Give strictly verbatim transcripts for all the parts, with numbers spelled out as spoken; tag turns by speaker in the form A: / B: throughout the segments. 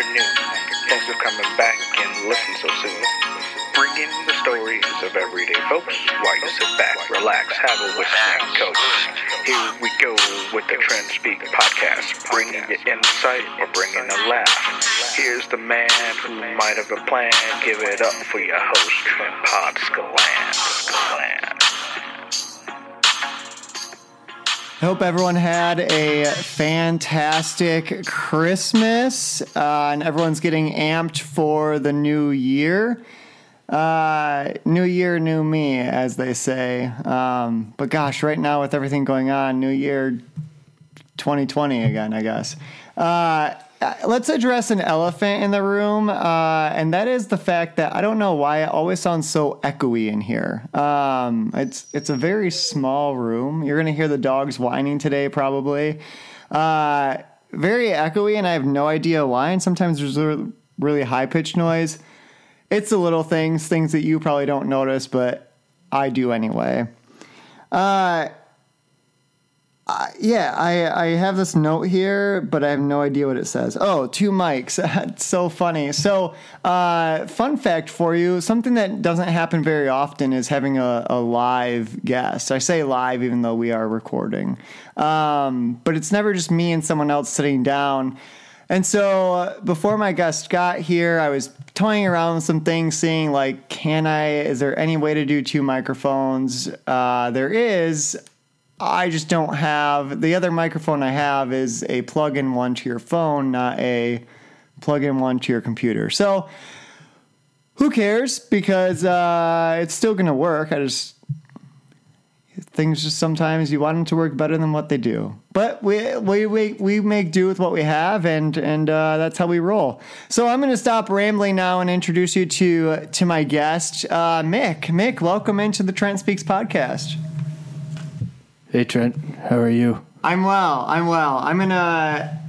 A: afternoon. Thanks for coming back and listening so soon. Bringing the stories of everyday folks while you sit back, relax, have a whiskey and coke. Here we go with the Trent Speak podcast, bringing you insight or bringing a laugh. Here's the man who might have a plan. Give it up for your host, Trent Pod Scalan. Scalan.
B: I hope everyone had a fantastic Christmas uh, and everyone's getting amped for the new year. Uh, new year, new me, as they say. Um, but gosh, right now with everything going on, new year twenty twenty again, I guess. Uh, let's address an elephant in the room, uh, and that is the fact that I don't know why it always sounds so echoey in here. Um, it's it's a very small room. You're going to hear the dogs whining today, probably. Uh, very echoey, and I have no idea why, and sometimes there's a really high-pitched noise. It's the little things, things that you probably don't notice, but I do anyway. Uh, uh, yeah, I, I have this note here, but I have no idea what it says. Oh, two mics. It's so funny. So, uh, fun fact for you, something that doesn't happen very often is having a, a live guest. I say live even though we are recording. Um, but it's never just me and someone else sitting down. And so uh, before my guest got here, I was toying around with some things, seeing like, can I, is there any way to do two microphones? Uh, there is. I just don't have, the other microphone I have is a plug-in one to your phone, not a plug-in one to your computer. So who cares? Because uh, it's still going to work. I just, things just sometimes you want them to work better than what they do. But we we we, we make do with what we have, and and uh, that's how we roll. So I'm going to stop rambling now and introduce you to to my guest, uh, Mick. Mick, welcome into the Trent Speaks podcast.
C: Hey Trent, how are you?
B: I'm well. I'm well. I'm gonna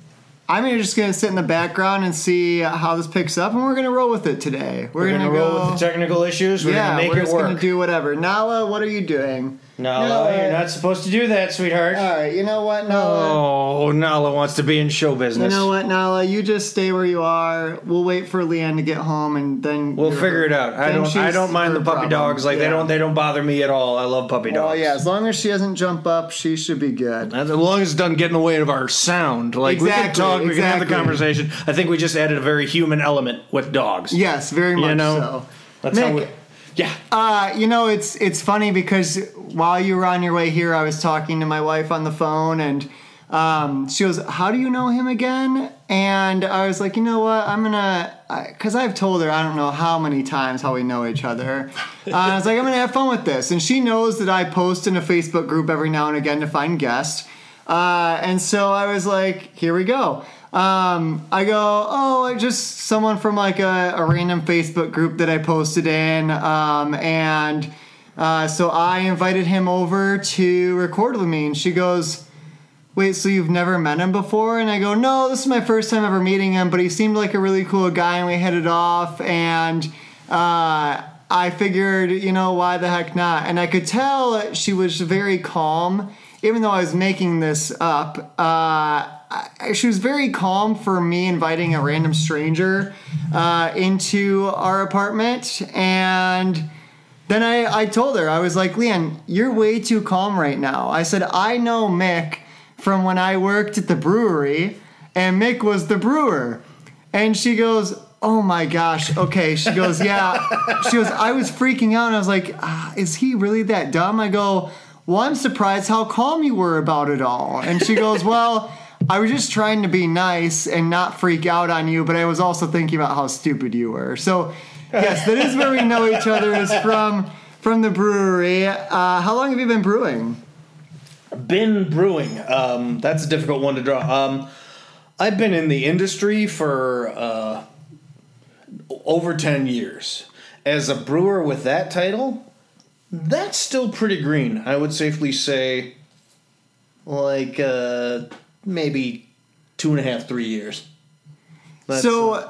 B: I'm gonna just gonna sit in the background and see how this picks up, and we're gonna roll with it today. We're,
C: We're
B: gonna,
C: gonna, roll
B: go,
C: with the technical issues. We're
B: yeah,
C: gonna make
B: we're
C: it
B: just
C: work.
B: gonna do whatever. Nala, what are you doing?
C: Nala,
B: Nala.
C: you're not supposed to do that, sweetheart.
B: All right. You know what, Nala?
C: Oh, Nala wants to be in show business.
B: You know what, Nala? You just stay where you are. We'll wait for Leanne to get home, and then
C: We'll
B: you're-
C: figure it out. I
B: then
C: don't. I
B: she's
C: don't mind
B: her
C: the puppy
B: problem.
C: dogs. Like
B: Yeah.
C: they don't. They don't bother me at all. I love puppy dogs.
B: Oh yeah, as long as she doesn't jump up, she should be good.
C: As long as it doesn't get in the way of our sound. Like we can
B: Exactly,
C: talk. We can have the
B: exactly.
C: conversation. I think we just added a very human element with dogs.
B: Yes, very much
C: You know,
B: so.
C: That's how
B: Mick,
C: we. Yeah.
B: Uh, you know, it's it's funny because while you were on your way here, I was talking to my wife on the phone, and um, she goes, "How do you know him again?" And I was like, "You know what? I'm gonna," because I've told her I don't know how many times how we know each other. Uh, I was like, "I'm gonna have fun with this," and she knows that I post in a Facebook group every now and again to find guests, uh, and so I was like, "Here we go." Um, I go, oh, just someone from like a, a random Facebook group that I posted in. Um, and, uh, so I invited him over to record with me, and she goes, wait, so you've never met him before? And I go, no, this is my first time ever meeting him, but he seemed like a really cool guy, and we hit it off, and, uh, I figured, you know, why the heck not? And I could tell she was very calm, even though I was making this up. Uh, I, she was very calm for me inviting a random stranger uh, into our apartment. And then I, I told her, I was like, Leanne, you're way too calm right now. I said, I know Mick from when I worked at the brewery, and Mick was the brewer. And she goes, oh my gosh, okay. She goes, yeah. She goes, I was freaking out, and I was like, ah, is he really that dumb? I go, well, I'm surprised how calm you were about it all. And she goes, well, I was just trying to be nice and not freak out on you, but I was also thinking about how stupid you were. So, yes, that is where we know each other, is from from the brewery. Uh, how long have you been brewing?
C: Been brewing. Um, that's a difficult one to draw. Um, I've been in the industry for uh, over ten years. As a brewer with that title, that's still pretty green. I would safely say, like, uh, maybe two and a half, three years. That's,
B: so,
C: uh,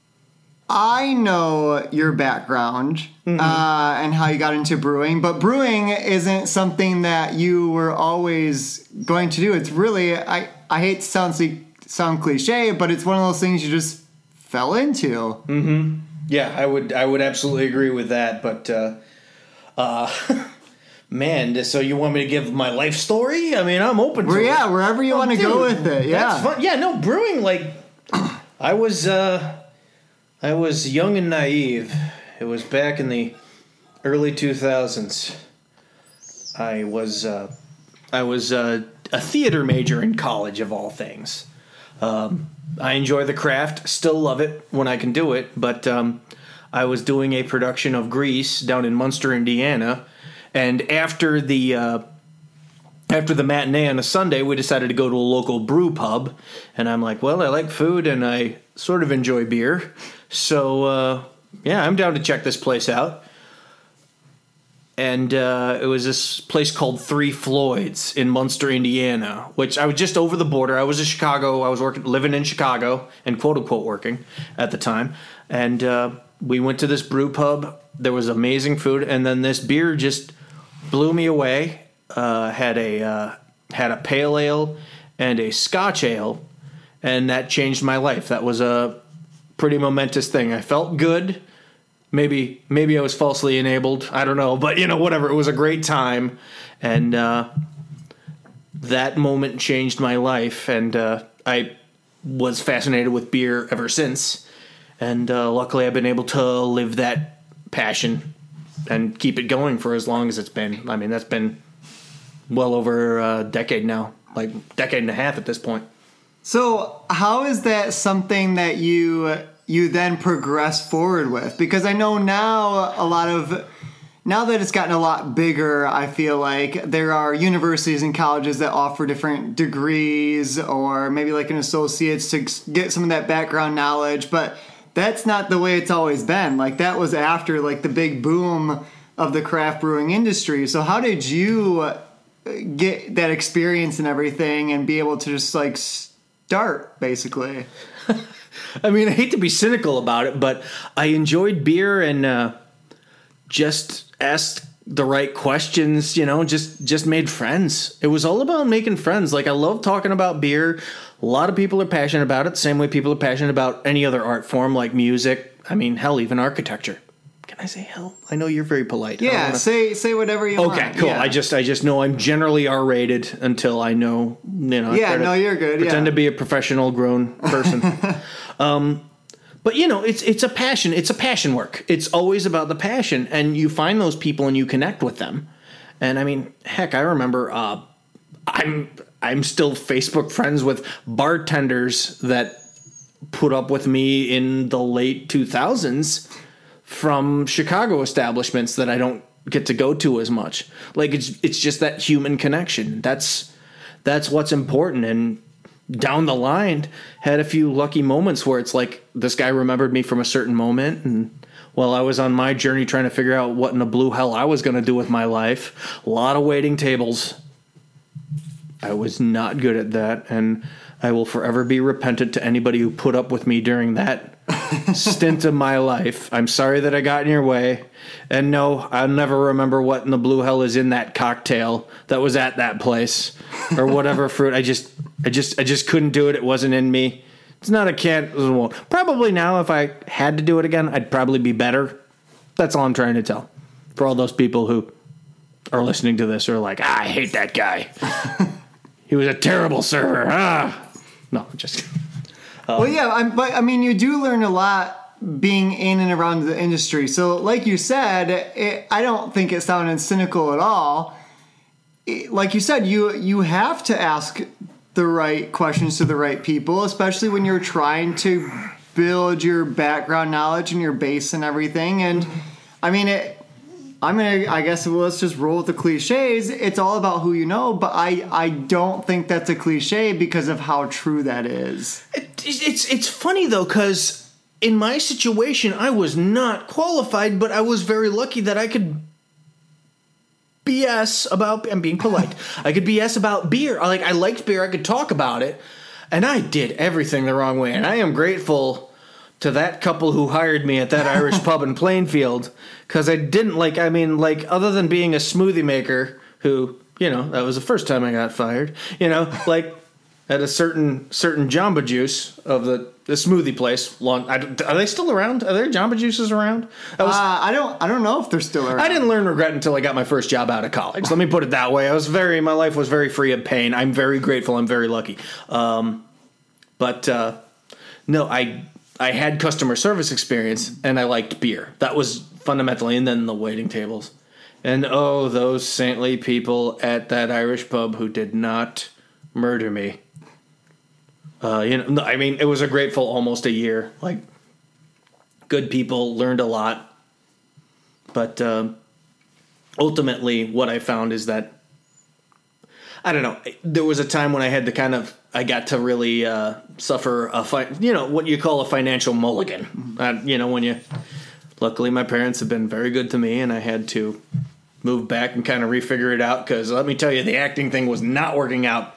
B: I know your background mm-hmm. uh, and how you got into brewing, but brewing isn't something that you were always going to do. It's really, I, I hate to sound, sound cliche, but it's one of those things you just fell into.
C: Mm-hmm. Yeah, I would I would absolutely agree with that. But, uh, uh, man, so you want me to give my life story? I mean, I'm open to
B: well,
C: it.
B: Yeah, wherever you oh, want to go with it. Yeah.
C: That's fun. Yeah, no, brewing, like, I was, uh, I was young and naive. It was back in the early two thousands. I was, uh, I was uh, a theater major in college, of all things. Um, I enjoy the craft, still love it when I can do it, but um, I was doing a production of Grease down in Munster, Indiana, and after the uh, after the matinee on a Sunday, we decided to go to a local brew pub, and I'm like, well, I like food and I sort of enjoy beer, so uh, yeah, I'm down to check this place out. And uh, it was this place called Three Floyds in Munster, Indiana, which I was just over the border. I was in Chicago. I was working, living in Chicago, and quote unquote working at the time. And uh, we went to this brew pub. There was amazing food, and then this beer just blew me away. Uh, had a uh, had a pale ale and a Scotch ale, and that changed my life. That was a pretty momentous thing. I felt good. Maybe maybe I was falsely enabled. I don't know. But, you know, whatever. It was a great time. And uh, that moment changed my life. And uh, I was fascinated with beer ever since. And uh, luckily I've been able to live that passion and keep it going for as long as it's been. I mean, that's been well over a decade now. Like, decade and a half at this point.
B: So how is that something that you... you then progress forward with? Because I know now a lot of, now that it's gotten a lot bigger, I feel like there are universities and colleges that offer different degrees or maybe like an associate's to get some of that background knowledge, but that's not the way it's always been. Like that was after like the big boom of the craft brewing industry. So how did you get that experience and everything and be able to just like start basically?
C: I mean, I hate to be cynical about it, but I enjoyed beer and uh, just asked the right questions, you know, just, just made friends. It was all about making friends. Like, I love talking about beer. A lot of people are passionate about it, same way people are passionate about any other art form like music. I mean, hell, even architecture. Can I say hell? I know you're very polite.
B: Yeah, wanna... say say whatever you
C: okay,
B: want.
C: Okay, cool.
B: Yeah.
C: I just I just know I'm generally R-rated until I know, you know.
B: Yeah, no, you're good.
C: Pretend
B: yeah.
C: to be a professional grown person. um, but you know, it's it's a passion. It's a passion work. It's always about the passion, and you find those people and you connect with them. And I mean, heck, I remember. Uh, I'm I'm still Facebook friends with bartenders that put up with me in the late two thousands. From Chicago establishments that I don't get to go to as much. Like it's it's just that human connection. That's that's what's important. And down the line, had a few lucky moments where it's like this guy remembered me from a certain moment, and while I was on my journey trying to figure out what in the blue hell I was going to do with my life, a lot of waiting tables. I was not good at that, and I will forever be repentant to anybody who put up with me during that stint of my life. I'm sorry that I got in your way. And no, I'll never remember what in the blue hell is in that cocktail that was at that place or whatever fruit. I just, I just, I just couldn't do it. It wasn't in me. It's not a can't. Probably now, if I had to do it again, I'd probably be better. That's all I'm trying to tell. For all those people who are listening to this are like, ah, I hate that guy. He was a terrible server. Ah. No, just kidding. Um,
B: well, yeah, I'm, but I mean, you do learn a lot being in and around the industry. So, like you said, it, I don't think it sounded cynical at all. It, like you said, you you have to ask the right questions to the right people, especially when you're trying to build your background knowledge and your base and everything. And I mean, it. I'm gonna. I guess well, let's just roll with the cliches. It's all about who you know, but I, I don't think that's a cliche because of how true that is.
C: It, it's it's funny though, because in my situation, I was not qualified, but I was very lucky that I could B S about. I'm being polite. I could B S about beer. Like I liked beer. I could talk about it, and I did everything the wrong way. And I am grateful to that couple who hired me at that Irish pub in Plainfield, because I didn't like, I mean, like, other than being a smoothie maker who, you know, that was the first time I got fired, you know, like, at a certain certain Jamba Juice of the the smoothie place. Long, I, are they still around? Are there Jamba Juices around? I, was,
B: uh, I don't. I don't know if they're still around.
C: I didn't learn regret until I got my first job out of college. Let me put it that way. I was very. My life was very free of pain. I'm very grateful. I'm very lucky. Um, but uh, no, I I had customer service experience, and I liked beer. That was fundamentally, and then the waiting tables, and oh, those saintly people at that Irish pub who did not murder me. Uh, you know, I mean, it was a grateful almost a year. Like, good people, learned a lot. But um, ultimately, what I found is that, I don't know, there was a time when I had to kind of, I got to really uh, suffer a, fi- you know, what you call a financial mulligan. Uh, you know, when you, luckily my parents have been very good to me, and I had to move back and kind of refigure it out, because let me tell you, the acting thing was not working out.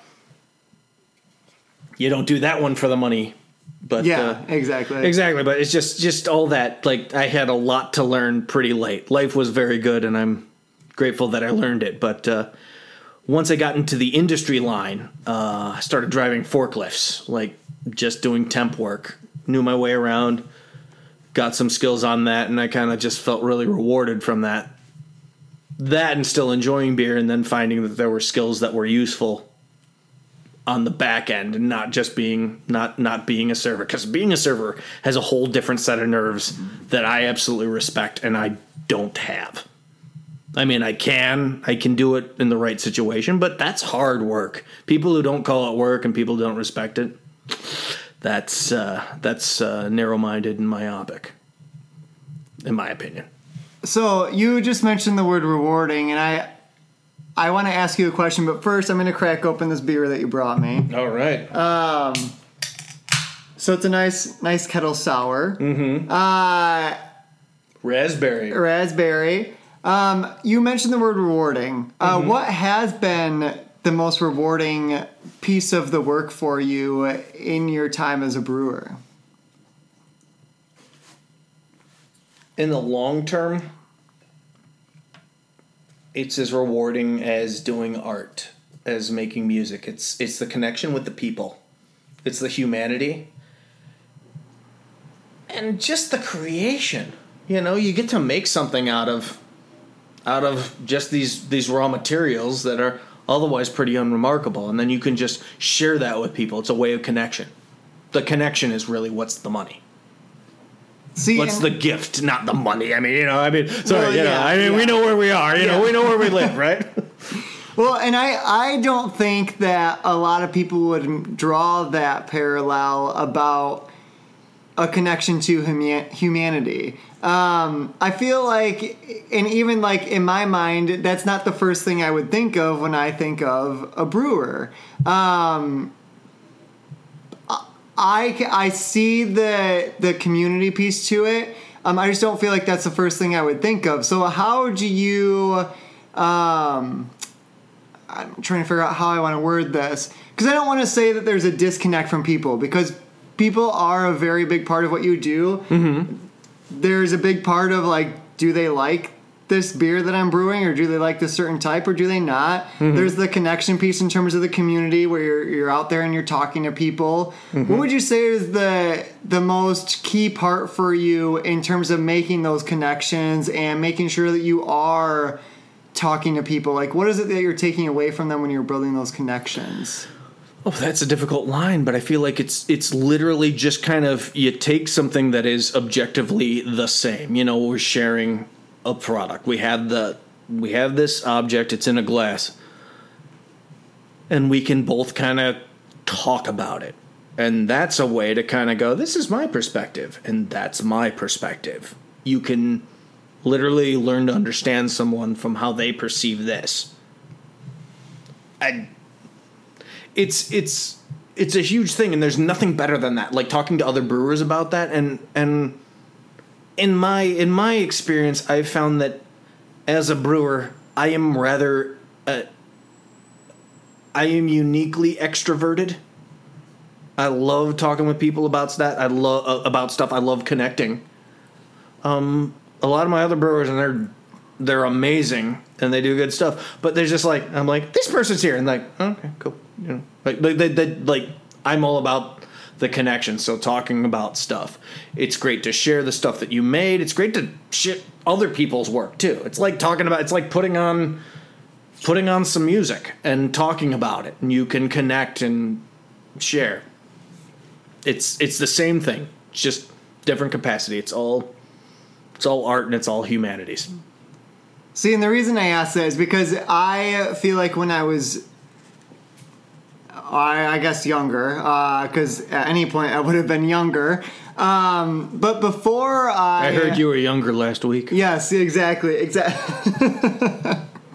C: You don't do that one for the money, but
B: yeah,
C: uh,
B: exactly,
C: exactly. But it's just, just all that. Like, I had a lot to learn pretty late. Life was very good, and I'm grateful that I learned it. But uh, once I got into the industry line, uh, I started driving forklifts, like just doing temp work. Knew my way around, got some skills on that, and I kind of just felt really rewarded from that. That and still enjoying beer, and then finding that there were skills that were useful on the back end, and not just being not not being a server, because being a server has a whole different set of nerves that I absolutely respect and I don't have. I mean, I can I can do it in the right situation, but that's hard work. People who don't call it work and people who don't respect it, that's uh, that's uh, narrow-minded and myopic, in my opinion.
B: So you just mentioned the word rewarding, and I. I want to ask you a question, but first I'm going to crack open this beer that you brought me.
C: All right.
B: Um, so it's a nice, nice kettle sour.
C: Mm-hmm.
B: Uh,
C: raspberry.
B: Raspberry. Um, you mentioned the word rewarding. Uh, mm-hmm. What has been the most rewarding piece of the work for you in your time as a brewer?
C: In the long term, it's as rewarding as doing art, as making music. It's it's the connection with the people. It's the humanity. And just the creation. You know, you get to make something out of out of just these these raw materials that are otherwise pretty unremarkable, and then you can just share that with people. It's a way of connection. The connection is really what's the money. See, what's the gift, not the money? I mean, you know, I mean, sorry, well, you yeah, know, I mean, yeah. we know where we are, you yeah. know, we know where we live, right?
B: Well, and I, I don't think that a lot of people would draw that parallel about a connection to huma- humanity. Um, I feel like, and even like in my mind, that's not the first thing I would think of when I think of a brewer. Um, I, I see the the community piece to it. Um, I just don't feel like that's the first thing I would think of. So how do you... Um, I'm trying to figure out how I want to word this. Because I don't want to say that there's a disconnect from people. Because people are a very big part of what you do.
C: Mm-hmm.
B: There's a big part of, like, do they like this beer that I'm brewing, or do they like this certain type, or do they not? Mm-hmm. There's the connection piece in terms of the community where you're you're out there and you're talking to people. Mm-hmm. What would you say is the the most key part for you in terms of making those connections and making sure that you are talking to people? Like, what is it that you're taking away from them when you're building those connections?
C: Oh, that's a difficult line, but I feel like it's it's literally just kind of, you take something that is objectively the same. You know, we're sharing a product. We have the we have this object, it's in a glass, and we can both kind of talk about it. And that's a way to kind of go, this is my perspective, and that's my perspective. You can literally learn to understand someone from how they perceive this. I, it's it's it's a huge thing, and there's nothing better than that. Like talking to other brewers about that, and and in my in my experience, I've found that as a brewer, I am rather uh, I am uniquely extroverted. I love talking with people about that. I love uh, about stuff. I love connecting. Um, a lot of my other brewers, and they're they're amazing and they do good stuff. But there's just like, I'm like, this person's here, and like, oh, okay, cool. You know, like they, they, they like I'm all about the connection. So talking about stuff, it's great to share the stuff that you made. It's great to share other people's work too. It's like talking about, it's like putting on, putting on some music and talking about it, and you can connect and share. It's, it's the same thing. It's just different capacity. It's all, it's all art and it's all humanities.
B: See, and the reason I asked that is because I feel like when I was, I, I guess younger, because uh, at any point I would have been younger. Um, but before I...
C: I heard you were younger last week.
B: Yes, exactly. Exactly.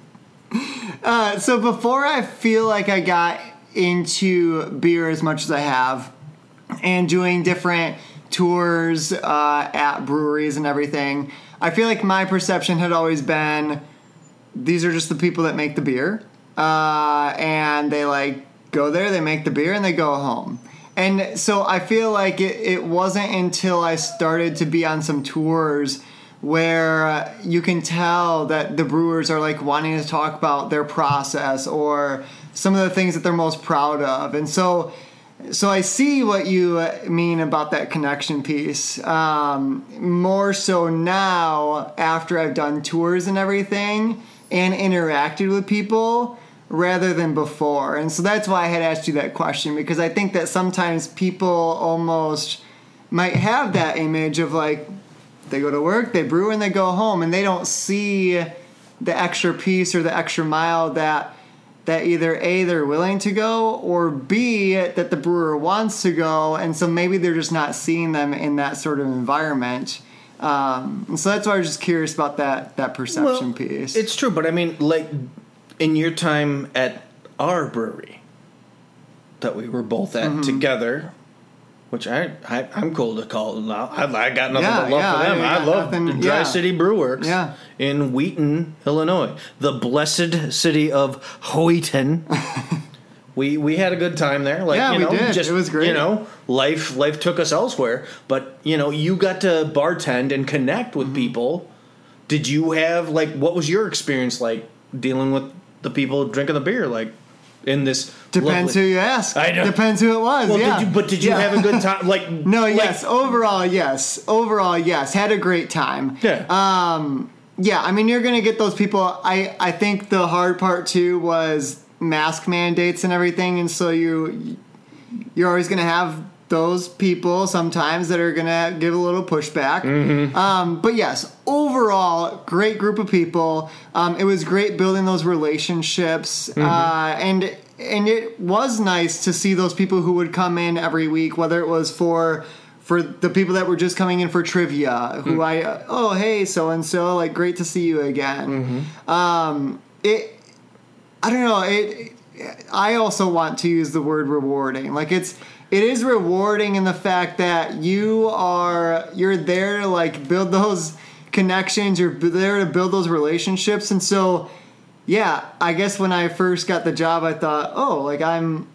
B: uh, so before I feel like I got into beer as much as I have and doing different tours uh, at breweries and everything, I feel like my perception had always been these are just the people that make the beer. Uh, and they like... go there, they make the beer, and they go home. And so I feel like it, it wasn't until I started to be on some tours where you can tell that the brewers are like wanting to talk about their process or some of the things that they're most proud of. And so so I see what you mean about that connection piece. Um, more so now after I've done tours and everything and interacted with people rather than before. And so that's why I had asked you that question, because I think that sometimes people almost might have that image of like, they go to work, they brew, and they go home, and they don't see the extra piece or the extra mile that that either A, they're willing to go, or B, that the brewer wants to go, and so maybe they're just not seeing them in that sort of environment. Um, and so that's why I was just curious about that that perception
C: Well,
B: piece.
C: It's true, but I mean, like, in your time at our brewery that we were both at mm-hmm. together, which I, I I'm cool to call it now. I, I got nothing
B: yeah,
C: but love
B: yeah,
C: for them.
B: I,
C: I love
B: nothing,
C: the Dry
B: yeah.
C: City Brew Works
B: yeah.
C: in Wheaton, Illinois, the blessed city of Wheaton. we we had a good time there. Like,
B: yeah,
C: you know,
B: we did.
C: Just,
B: it was great.
C: You know, life life took us elsewhere, but you know, you got to bartend and connect with mm-hmm. people. Did you have like what was your experience like dealing with the people drinking the beer, like in this?
B: Depends
C: lovely...
B: who you ask.
C: I know.
B: Depends who it was.
C: Well,
B: yeah.
C: did you, but did you
B: yeah.
C: have a good time? Like
B: no,
C: like...
B: yes. Overall, yes. Overall, yes. Had a great time.
C: Yeah.
B: Um. Yeah. I mean, you're gonna get those people. I I think the hard part too was mask mandates and everything, and so you you're always gonna have those people sometimes that are gonna give a little pushback.
C: Mm-hmm.
B: Um, but yes, overall, great group of people. Um, it was great building those relationships, mm-hmm. uh, and and it was nice to see those people who would come in every week, whether it was for for the people that were just coming in for trivia, who mm-hmm. I uh, oh hey so and so, like great to see you again.
C: Mm-hmm.
B: Um, it I don't know it. I also want to use the word rewarding. Like it's. It is rewarding in the fact that you are you're there to like build those connections. You're there to build those relationships, and so yeah, I guess when I first got the job, I thought, oh, like I'm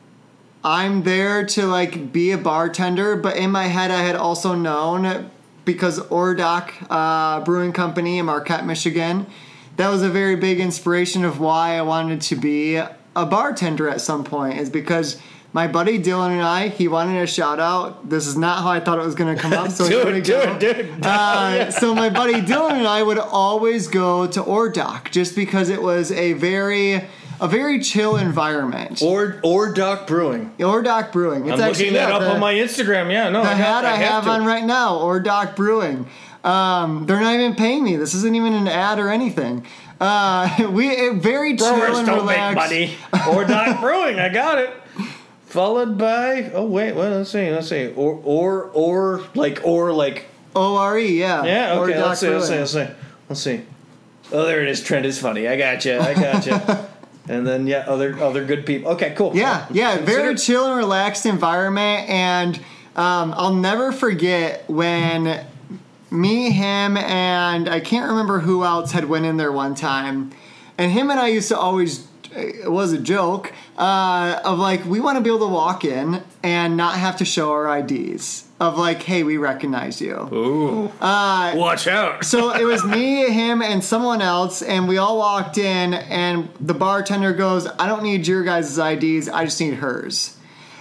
B: I'm there to like be a bartender, but in my head, I had also known because Ordock uh, Brewing Company in Marquette, Michigan, that was a very big inspiration of why I wanted to be a bartender at some point. Is because my buddy Dylan and I, he wanted a shout out. This is not how I thought it was going to come up. So
C: do
B: here
C: it,
B: we
C: do
B: go.
C: it, do it.
B: Uh,
C: yeah.
B: So my buddy Dylan and I would always go to Ordock just because it was a very, a very chill environment.
C: Or Ordock Brewing.
B: Ordock Brewing. It's
C: I'm
B: actually,
C: looking that
B: yeah,
C: up
B: the,
C: on my Instagram. Yeah, no,
B: the
C: I
B: hat
C: have,
B: I
C: I
B: have,
C: have to.
B: on right now, Ordock Brewing. Um, they're not even paying me. This isn't even an ad or anything. Uh, we it, very chill
C: Brewers
B: and
C: don't
B: relaxed.
C: make money. Ordock Brewing. I got it. Followed by oh wait, well let's see, let's see, or or or like or like
B: O R E, yeah.
C: Yeah, okay,
B: Ordock
C: let's see, let's see,
B: Brewing.
C: let's see, let's see. Oh, there it is. Trent is funny. I got you. I got you. And then yeah, other other good people. Okay, cool.
B: Yeah, yeah,
C: Consider-
B: very chill and relaxed environment, and um, I'll never forget when me, him, and I can't remember who else had went in there one time, and him and I used to always. It was a joke uh, of like we want to be able to walk in and not have to show our I Ds of like, hey, we recognize you.
C: Ooh,
B: uh,
C: watch out.
B: So it was me, him, and someone else, and we all walked in, and the bartender goes, I don't need your guys' I Ds, I just need hers.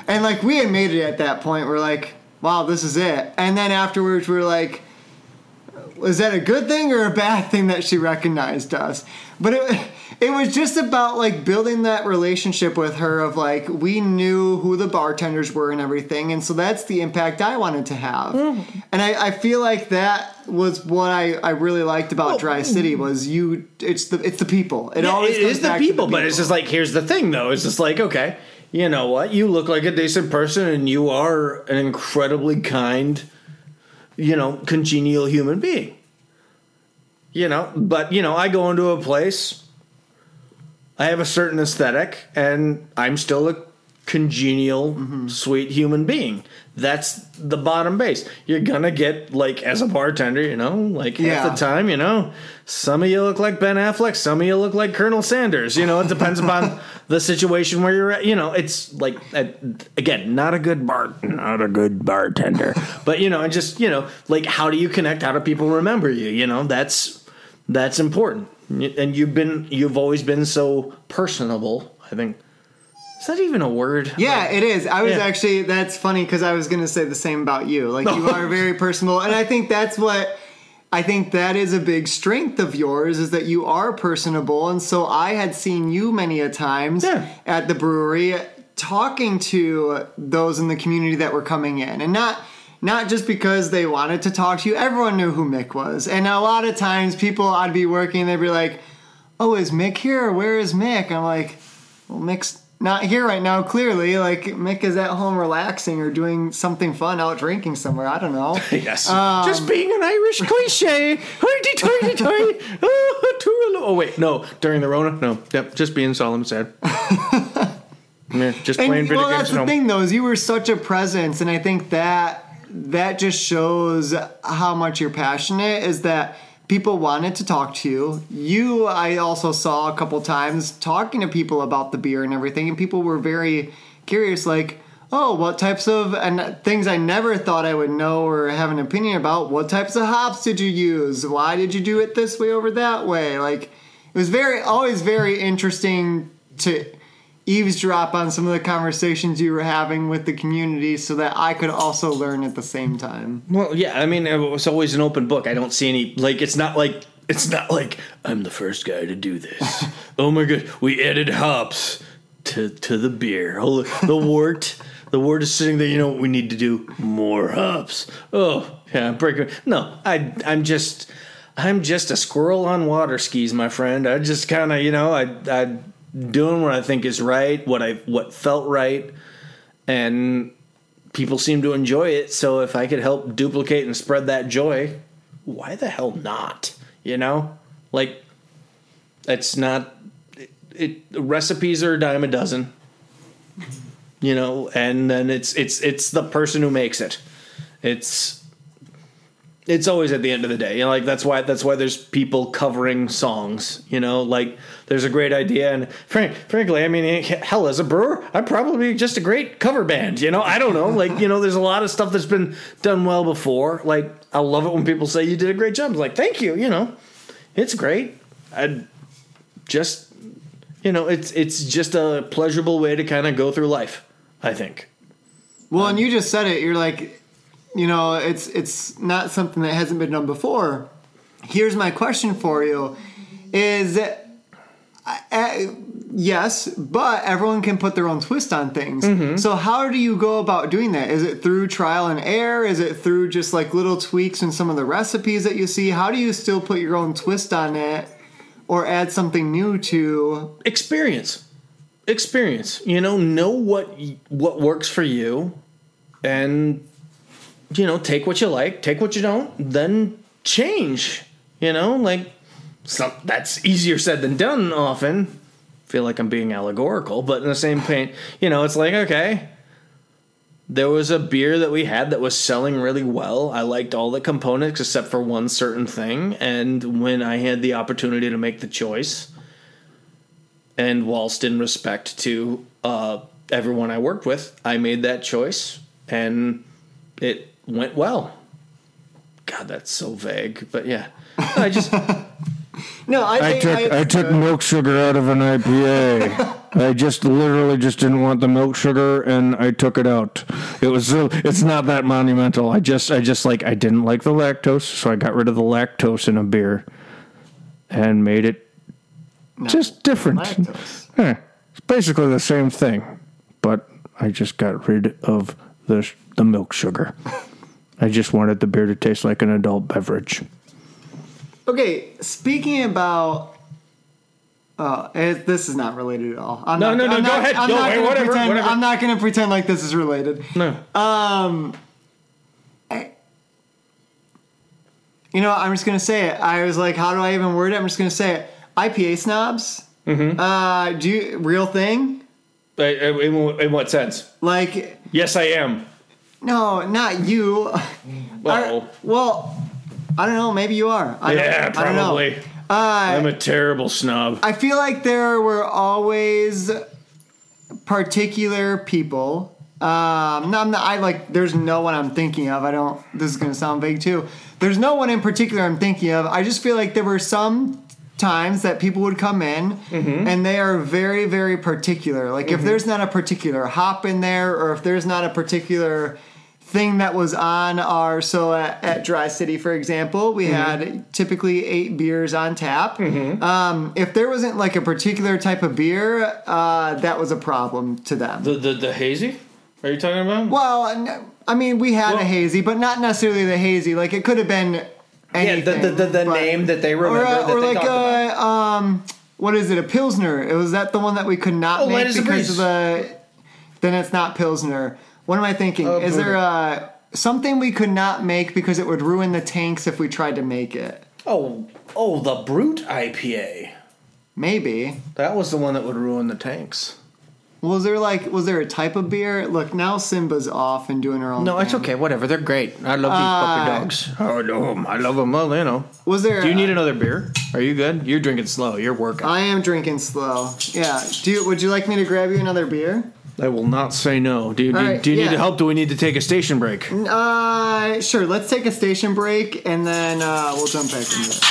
B: And like we had made it at that point. We're like, wow, this is it. And then afterwards, we we're like, was that a good thing or a bad thing that she recognized us? But it it was just about like building that relationship with her of like we knew who the bartenders were and everything, and so that's the impact I wanted to have. Mm. And I, I feel like that was what I, I really liked about well, Dry City was you it's the it's the people. It
C: yeah,
B: always
C: it
B: comes
C: is the
B: back
C: people,
B: to the people,
C: but it's just like here's the thing though. It's just like, okay, you know what? You look like a decent person and you are an incredibly kind, you know, congenial human being. You know, but, you know, I go into a place, I have a certain aesthetic, and I'm still a congenial, mm-hmm. sweet human being. That's the bottom base. You're going to get, like, as a bartender, you know, like, yeah. half the time, you know, some of you look like Ben Affleck, some of you look like Colonel Sanders. You know, it depends upon the situation where you're at. You know, it's like, again, not a good bar, not a good bartender. But, you know, and just, you know, like, how do you connect? How do people remember you? You know, that's that's important. And you've been, you've always been so personable, I think. Is that even a word?
B: Yeah,
C: like,
B: it is. I was
C: yeah.
B: actually, that's funny because I was going to say the same about you. Like, you are very personable. And I think that's what, I think that is a big strength of yours is that you are personable. And so I had seen you many a times yeah. at the brewery talking to those in the community that were coming in. And not... Not just because they wanted to talk to you. Everyone knew who Mick was. And a lot of times people I'd be working, they'd be like, oh, is Mick here? Where is Mick? I'm like, well, Mick's not here right now, clearly. Like, Mick is at home relaxing or doing something fun out drinking somewhere. I don't know.
C: Yes. Um, just being an Irish cliche. Hoity-toity-toity. Oh, wait. No. During the Rona? No. Yep. Just being solemn sad. Yeah, just playing
B: and,
C: video
B: well,
C: games.
B: That's the thing, though, is you were such a presence. And I think that... that just shows how much you're passionate is that people wanted to talk to you. You, I also saw a couple times talking to people about the beer and everything, and people were very curious, like, oh, what types of, and things I never thought I would know or have an opinion about, what types of hops did you use? Why did you do it this way over that way? Like, it was very, always very interesting to eavesdrop on some of the conversations you were having with the community so that I could also learn at the same time.
C: Well, yeah, I mean, it was always an open book. I don't see any, like, it's not like, it's not like, I'm the first guy to do this. Oh my God, we added hops to to the beer. Oh, the wort, the wort is sitting there, you know what we need to do? More hops. Oh, yeah, break it. No, I, I'm just, I'm just a squirrel on water skis, my friend. I just kind of, you know, I, I, doing what I think is right, what I what felt right, and people seem to enjoy it. So if I could help duplicate and spread that joy, why the hell not? You know, like it's not. It, it recipes are a dime a dozen. You know, and then it's it's it's the person who makes it. It's it's always at the end of the day, you know, like that's why that's why there's people covering songs, you know, like there's a great idea, and frank, frankly, I mean, hell, as a brewer, I'm probably just a great cover band, you know, I don't know, like, you know, there's a lot of stuff that's been done well before, like, I love it when people say you did a great job, I'm like, thank you, you know, it's great, I just, you know, it's it's just a pleasurable way to kind of go through life, I think.
B: Well, um, and you just said it, you're like, you know, it's it's not something that hasn't been done before. Here's my question for you: is uh, yes, but everyone can put their own twist on things. Mm-hmm. So how do you go about doing that? Is it through trial and error? Is it through just like little tweaks in some of the recipes that you see? How do you still put your own twist on it, or add something new to
C: experience? Experience. You know, know what what works for you, and you know, take what you like, take what you don't, then change. You know, like some, that's easier said than done often. Feel like I'm being allegorical, but in the same pain, you know, it's like, okay, there was a beer that we had that was selling really well. I liked all the components except for one certain thing. And when I had the opportunity to make the choice, and whilst in respect to uh, everyone I worked with, I made that choice, and it went well. God, that's so vague, but yeah, I just
B: no. I,
D: I took I, I took uh, milk sugar out of an I P A. I just literally just didn't want the milk sugar, and I took it out. It was so, it's not that monumental. I just I just like I didn't like the lactose, so I got rid of the lactose in a beer, and made it
B: No,
D: just different.
B: lactose.
D: Eh, it's basically the same thing, but I just got rid of the the milk sugar. I just wanted the beer to taste like an adult beverage.
B: Okay, speaking about. Oh, it, this is not related at all. I'm
D: No,
B: not,
D: no, no,
B: I'm
D: go
B: not,
D: ahead.
B: I'm
D: Go
B: not
D: away,
B: gonna
D: whatever,
B: pretend,
D: whatever.
B: I'm not going to pretend like this is related.
D: No.
B: Um, I, you know, I'm just going to say it. I was like, how do I even word it? I'm just going to say it. I P A snobs. Mm-hmm. Uh, do you, real thing?
D: In, in what sense?
B: Like,
D: Yes, I am.
B: no, not you.
D: Well,
B: I- well, I don't know. Maybe you are. I
D: yeah,
B: don't, I don't know.
D: probably.
B: Uh,
D: I'm a terrible snob.
B: I feel like there were always particular people. Um, no, I'm not, I like. There's no one I'm thinking of. I don't. This is gonna sound vague too. There's no one in particular I'm thinking of. I just feel like there were some times that people would come in
D: Mm-hmm.
B: and they are very, very particular. Like if there's not a particular hop in there, or if there's not a particular thing that was on our so at, at Dry City, for example, we
D: Mm-hmm.
B: had typically eight beers on tap. Um, if there wasn't like a particular type of beer, uh, that was a problem to them.
D: The, the the hazy? Are you talking about?
B: Well, n- I mean, we had
D: Well-
B: a hazy, but not necessarily the hazy. Like it could have been
C: Yeah,
B: anything.
C: the, the, the, the
B: but-
C: name that they remember
B: or, uh,
C: that
B: or
C: they
B: like
C: talked about.
B: a um, what is it? A pilsner? It was that the one that we could not
C: Oh, Light
B: make
C: as a
B: because
C: Breeze.
B: of the. Then it's not pilsner. What am I thinking?
C: Oh,
B: is there
C: Buddha.
B: uh, something we could not make because it would ruin the tanks if we tried to make it?
C: Oh, oh, the Brute I P A.
B: Maybe.
C: That was the one that would ruin the tanks.
B: Was there like was there a type of beer? Look, now Simba's off and doing her own.
C: No, it's
B: thing.
C: okay. Whatever. They're great. I love these puppy
B: Uh,
C: dogs. Oh, no. I love them. Well, you know.
B: Was there?
C: Do you need another beer? Are you good? You're drinking slow. You're working.
B: I am drinking slow. Yeah. Do you, would you like me to grab you another beer?
C: I will not say no. Do you, do,
B: All
C: you-
B: right,
C: do you
B: yeah.
C: need help? Do we need to take a station break?
B: Uh, sure. Let's take a station break and then uh, we'll jump back into it.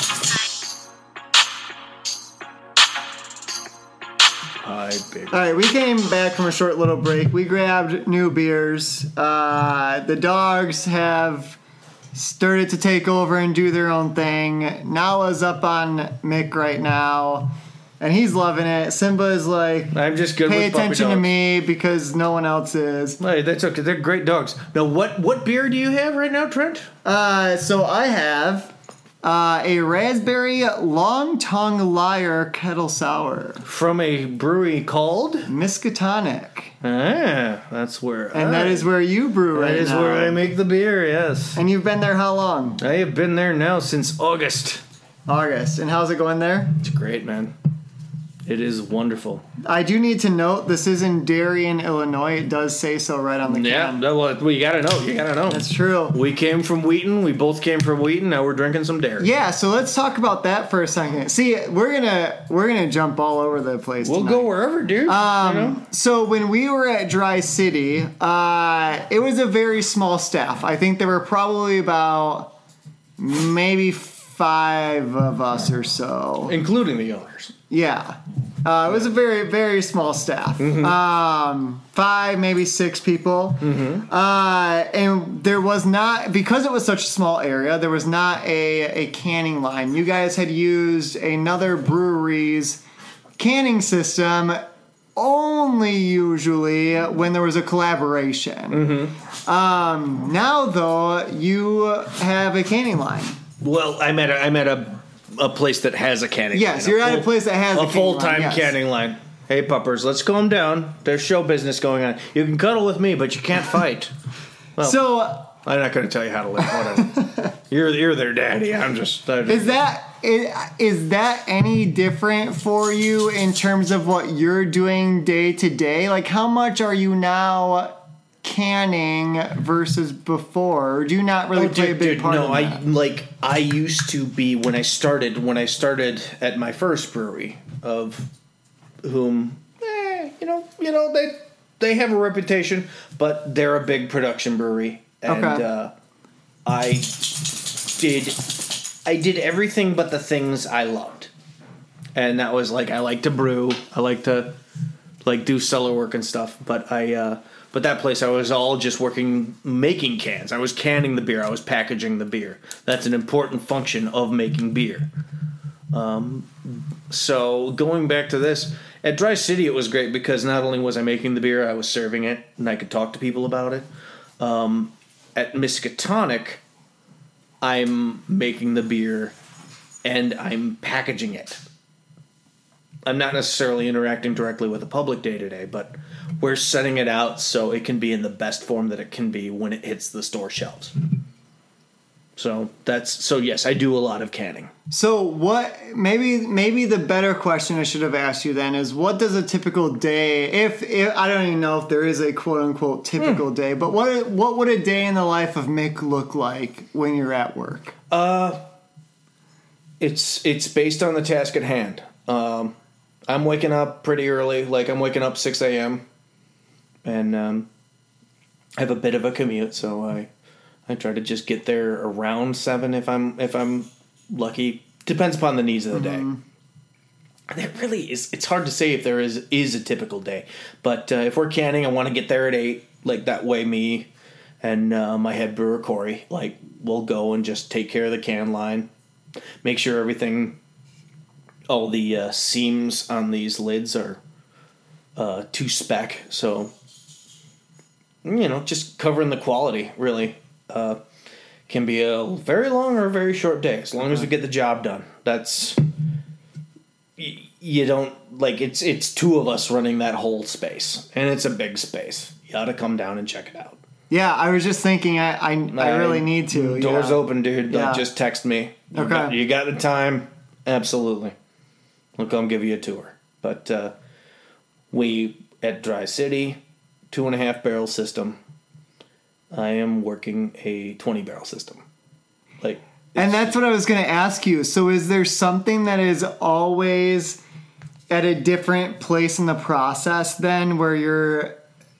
C: Hi, big.
B: All right, we came back from a short little break. We grabbed new beers. Uh, the dogs have started to take over and do their own thing. Nala's up on Mick right now, and he's loving it. Simba is like,
C: I'm just good
B: pay
C: with puppy
B: attention to
C: dogs.
B: me because no one else is.
C: Hey, that's okay. They're great dogs. Now, what, what beer do you have right now, Trent?
B: Uh, so I have uh, a raspberry long tongue liar kettle sour,
C: From a brewery called?
B: Miskatonic,
C: Ah, that's where.
B: and that
C: I-
B: is where you brew right
C: That is
B: now.
C: where I make the beer, yes.
B: And you've been there how long?
C: I have been there now since August.
B: August. And how's it going there?
C: It's great, man. It is wonderful.
B: I do need to note this is in Darien, Illinois. It does say so right on the
C: Yeah,
B: can.
C: well, well, you gotta know. You gotta know.
B: That's true.
C: We came from Wheaton. We both came from Wheaton. Now we're drinking some dairy.
B: Yeah, so let's talk about that for a second. See, we're gonna we're gonna jump all over the place.
C: We'll
B: tonight.
C: go wherever, dude.
B: Um,
C: you know?
B: So when we were at Dry City, uh, it was a very small staff. I think there were probably about maybe five of us or so.
C: Including the owners.
B: Yeah. Uh, it was a very, very small staff. Um, five, maybe six people. Uh, and there was not, because it was such a small area, there was not a, a canning line. You guys had used another brewery's canning system only usually when there was a collaboration. Um, now, though, you have a canning line.
C: Well, I'm at a, I'm at a, a place that has a canning
B: Yes,
C: line.
B: you're at a place that has a
C: a
B: canning
C: full time
B: line, yes.
C: canning line. Hey, puppers, let's calm down. There's show business going on. You can cuddle with me, but you can't fight.
B: So
C: I'm not going to tell you how to live. Whatever. you're you're their daddy. I'm just. I,
B: Is that is, is that any different for you in terms of what you're doing day to day? Like, how much are you now canning versus before? Or do you not really
C: Oh,
B: play a
C: dude,
B: big
C: dude,
B: part
C: no,
B: in
C: I
B: that?
C: like I used to be when I started when I started at my first brewery, of whom eh, you know you know they they have a reputation, but they're a big production brewery, and
B: Okay.
C: uh, I did I did everything but the things I loved, and that was like I like to brew, I like to like do cellar work and stuff. But I, uh, but that place I was all just working, making cans. I was canning the beer. I was packaging the beer. That's an important function of making beer. Um, so going back to this, at Dry City it was great because not only was I making the beer, I was serving it and I could talk to people about it. Um, at Miskatonic, I'm making the beer and I'm packaging it. I'm not necessarily interacting directly with the public day to day, but we're setting it out so it can be in the best form that it can be when it hits the store shelves. So that's so yes, I do a lot of canning.
B: So what? Maybe maybe the better question I should have asked you then is, what does a typical day? If, if I don't even know if there is a quote unquote typical mm. day, but what what would a day in the life of Mick look like when you're at work?
C: Uh, it's it's based on the task at hand. Um, I'm waking up pretty early, like I'm waking up six a.m. and um, I have a bit of a commute, so I. I try to just get there around seven if I'm if I'm lucky. Depends upon the needs of the mm-hmm. day. And it really is. It's hard to say if there is is a typical day. But uh, if we're canning, I want to get there at eight. Like that way, me and uh, my head brewer Corey, like we'll go and just take care of the can line, make sure everything, all the uh, seams on these lids are uh, to spec. So you know, just covering the quality really. Uh, can be a very long or a very short day, as long as we get the job done. That's y- you don't like it's it's two of us running that whole space, and it's a big space. You ought to come down and check it out.
B: Yeah, I was just thinking I I, I really need to.
C: Doors
B: yeah.
C: open, dude.
B: Yeah.
C: Just text me. You
B: okay,
C: got, you got the time? Absolutely. We'll come give you a tour. But uh, we at Dry City, two and a half barrel system. I am working a twenty barrel system. Like,
B: and that's what I was going to ask you. So is there something that is always at a different place in the process then where you're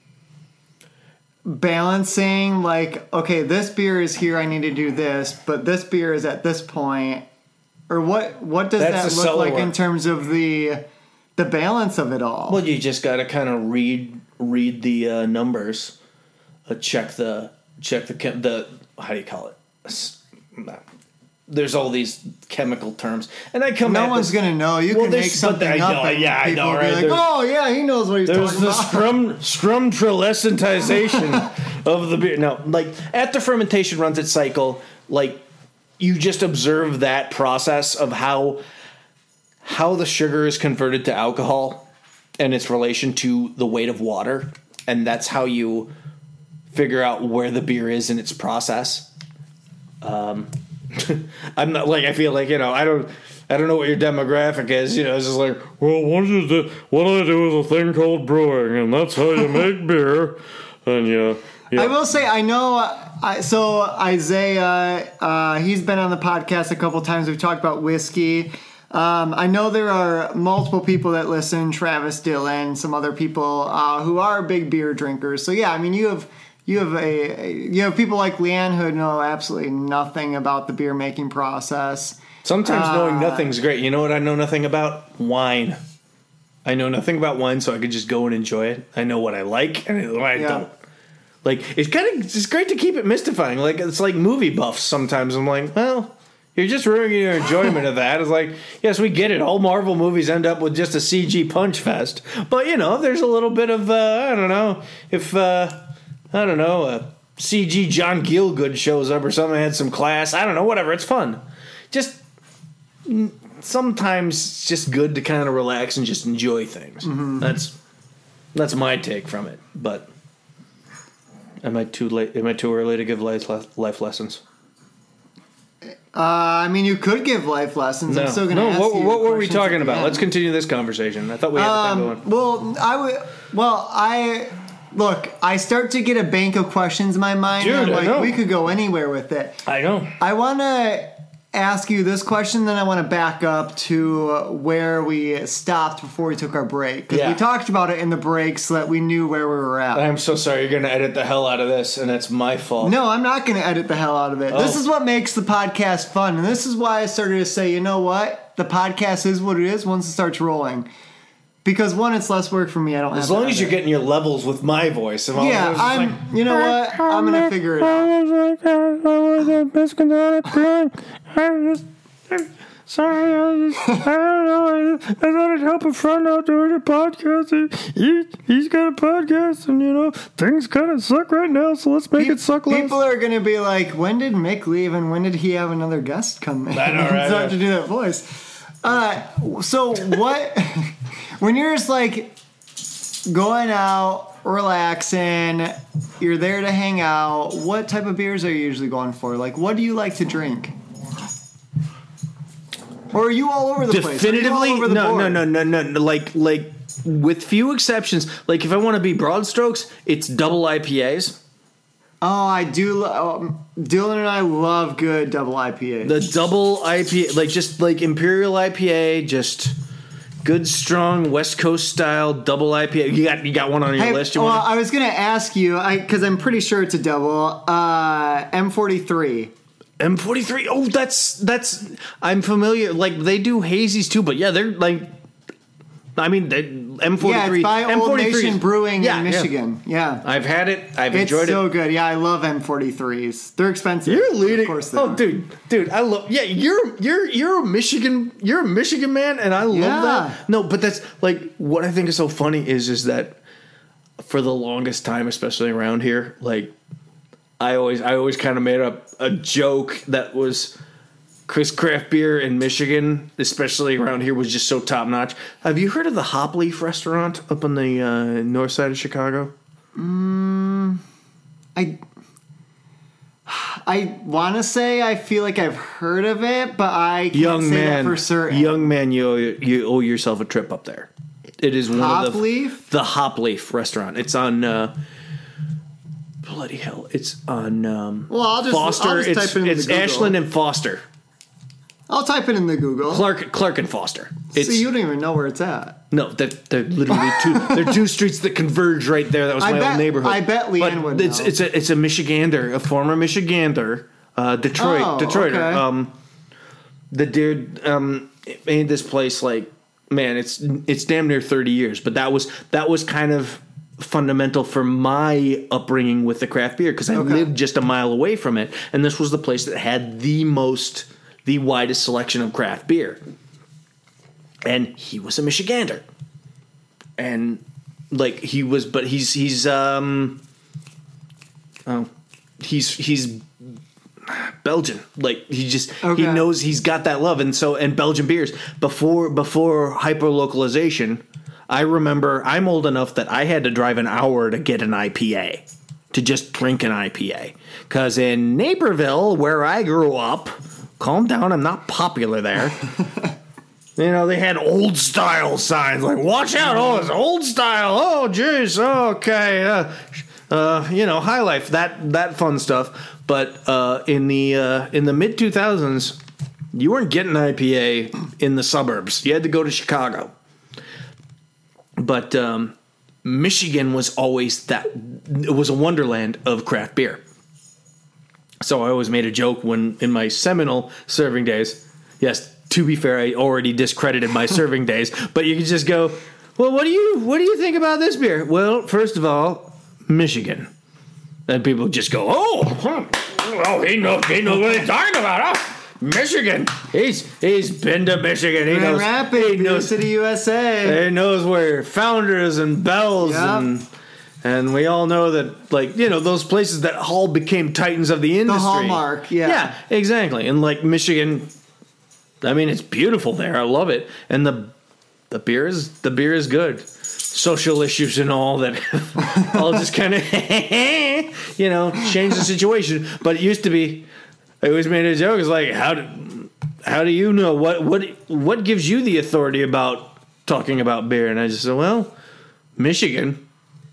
B: balancing like, okay, this beer is here, I need to do this, but this beer is at this point, or what, what does that's that look like work. In terms of the, the balance of it all?
C: Well, you just got to kind of read, read the uh, numbers. Uh, check the check the chem- the how do you call it? There's all these chemical terms, and I come.
B: No
C: at
B: one's
C: this,
B: gonna know. You well, can make something I up,
C: know,
B: and
C: yeah,
B: people
C: I know,
B: will
C: right?
B: be like, "Oh yeah, he knows what he's talking
C: about." There's the scrum scrum trilescentization of the beer. No, like at the fermentation runs its cycle, like you just observe that process of how how the sugar is converted to alcohol and its relation to the weight of water, and that's how you figure out where the beer is in its process. Um, I'm not like I feel like you know I don't I don't know what your demographic is. You know, it's just like, well, what is the what I do is a thing called brewing, and that's how you make beer. And yeah, yeah.
B: I will say I know. Uh, I, so Isaiah, uh, he's been on the podcast a couple times. We've talked about whiskey. Um, I know there are multiple people that listen. Travis Dillon, some other people uh, who are big beer drinkers. So yeah, I mean you have. You have a you have people like Leanne who know absolutely nothing about the beer making process.
C: Sometimes
B: uh,
C: knowing nothing's great. You know what I know nothing about? Wine. I know nothing about wine, so I could just go and enjoy it. I know what I like and what I yeah. don't. Like it's kind of it's great to keep it mystifying. Like it's like movie buffs. Sometimes I'm like, well, you're just ruining your enjoyment of that. It's like, yes, we get it. All Marvel movies end up with just a C G punch fest, but you know, there's a little bit of uh, I don't know if. Uh, I don't know, a C G John Gielgud shows up or something, had some class. I don't know, whatever. It's fun. Just sometimes it's just good to kind of relax and just enjoy things. Mm-hmm. That's that's my take from it. But am I too late? Am I too early to give life life lessons?
B: Uh, I mean, you could give life lessons.
C: No,
B: I'm still going to
C: no.
B: ask
C: What,
B: you
C: what were we talking
B: again.
C: about? Let's continue this conversation. I thought we had
B: um,
C: that going.
B: Well, I would. Well, I. Look, I start to get a bank of questions in my mind.
C: Dude,
B: and I'm
C: I
B: like,
C: know.
B: we could go anywhere with it.
C: I know.
B: I want to ask you this question, then I want to back up to where we stopped before we took our break. Because
C: yeah.
B: we talked about it in the break so that we knew where we were at.
C: I'm so sorry. You're going to edit the hell out of this, and it's my fault.
B: No, I'm not going to edit the hell out of it.
C: Oh.
B: This is what makes the podcast fun. And this is why I started to say, you know what? The podcast is what it is once it starts rolling. Because one, it's less work for me. I don't have
C: As long
B: to
C: as you're
B: edit.
C: getting your levels with my voice. And all
B: Yeah,
C: that, it's
B: I'm.
C: like,
B: You know what? I'm gonna figure it out.
D: I was like, I was a biscuit on it. I just, sorry, I just, I don't know. I, I thought I'd help a friend out doing a podcast. He, he's got a podcast, and you know, things kind of suck right now, so let's make
B: Pe-
D: it suck less.
B: People are gonna be like, when did Mick leave, and when did he have another guest come in?
C: I know, right?
B: Start to do that voice. Uh, so what? When you're just like going out, relaxing, you're there to hang out. What type of beers are you usually going for? Like, what do you like to drink? Or are you all over the place? Are you all
C: definitively,
B: over the
C: no,
B: board?
C: no, no, no, no. Like, like with few exceptions. Like, if I want to be broad strokes, it's double I P As.
B: Oh, I do. Lo- um, Dylan and I love good double I P A.
C: The double I P A, like just like Imperial I P A, just good, strong West Coast style double I P A. You got you got one on your
B: Hey,
C: list. You
B: well,
C: want?
B: I was gonna ask you, I because I'm pretty sure it's a double. Uh, M forty-three.
C: M forty-three. Oh, that's that's. I'm familiar. Like they do hazies too, but yeah, they're like. I mean, they, M forty-three.
B: Yeah, it's by
C: M
B: Old
C: forty-three
B: Nation
C: is-
B: Brewing
C: yeah,
B: in
C: yeah.
B: Michigan. Yeah,
C: I've had it. I've
B: it's
C: enjoyed
B: so
C: it.
B: good. Yeah, I love M forty-threes. They're expensive.
C: You're leading.
B: Of course they
C: Oh,
B: are.
C: dude, dude, I love. Yeah, you're you're you're a Michigan. You're a Michigan man, and I love
B: Yeah.
C: that. No, but that's like what I think is so funny is is that for the longest time, especially around here, like I always I always kind of made up a joke that was Chris craft beer in Michigan, especially around here, was just so top notch. Have you heard of the Hop Leaf restaurant up on the uh, north side of Chicago?
B: I I want to say I feel like I've heard of it, but I can't
C: Young
B: say
C: man,
B: that for certain.
C: young man, you owe, you owe yourself a trip up there. It is one
B: Hop
C: of the
B: Leaf?
C: the Hop Leaf restaurant. It's on uh, bloody hell. It's on um,
B: Well, I'll just-
C: Foster.
B: I'll just
C: it's
B: type it into
C: it's
B: Google.
C: Ashland and Foster.
B: I'll type it in the Google.
C: Clark Clark and Foster. It's
B: so you don't even know where it's at.
C: no, they're, they're literally two. They're two streets that converge right there. That was
B: I
C: my
B: bet-
C: old neighborhood.
B: I bet Leanne
C: but
B: would
C: it's
B: know.
C: it's a it's a Michigander, a former Michigander, uh, Detroit
B: Oh,
C: Detroiter.
B: okay.
C: Um, the dude um, made this place like man, it's it's damn near thirty years. But that was that was kind of fundamental for my upbringing with the craft beer because I
B: Okay.
C: lived just a mile away from it, and this was the place that had the most, the widest selection of craft beer. And he was a Michigander, and like he was, but he's he's um, oh, he's he's Belgian. Like he just
B: Okay.
C: he knows he's got that love, and so and Belgian beers before before hyper localization. I remember I'm old enough that I had to drive an hour to get an I P A, to just drink an I P A, because in Naperville where I grew up, calm down, I'm not popular there. You know, they had old style signs like "Watch out! Oh, it's old style. Oh, jeez. Okay. Uh, uh, you know, high life. That that fun stuff. But uh, in the uh, in the mid two thousands, you weren't getting I P A in the suburbs. You had to go to Chicago. But um, Michigan was always that. It was a wonderland of craft beer. So I always made a joke when in my seminal serving days. Yes. To be fair, I already discredited my serving days, but you could just go, well, what do you what do you think about this beer? Well, first of all, Michigan. And people just go, oh, huh, oh, he knows, he knows what he's talking about, huh? Michigan. He's he's been to Michigan. He
B: Grand
C: knows.
B: Rapids,
C: he
B: Beer
C: knows.
B: City, U S A.
C: He knows where Founders and Bells
B: Yep.
C: and and we all know that, like, you know, those places that all became titans of the industry.
B: hallmark, yeah.
C: Yeah, exactly. And like Michigan. I mean, it's beautiful there. I love it, and the the beer is the beer is good. Social issues and all that, all just kind of you know change the situation. But it used to be. I always made a joke. It's like how do how do you know what what what gives you the authority about talking about beer? And I just said, well, Michigan.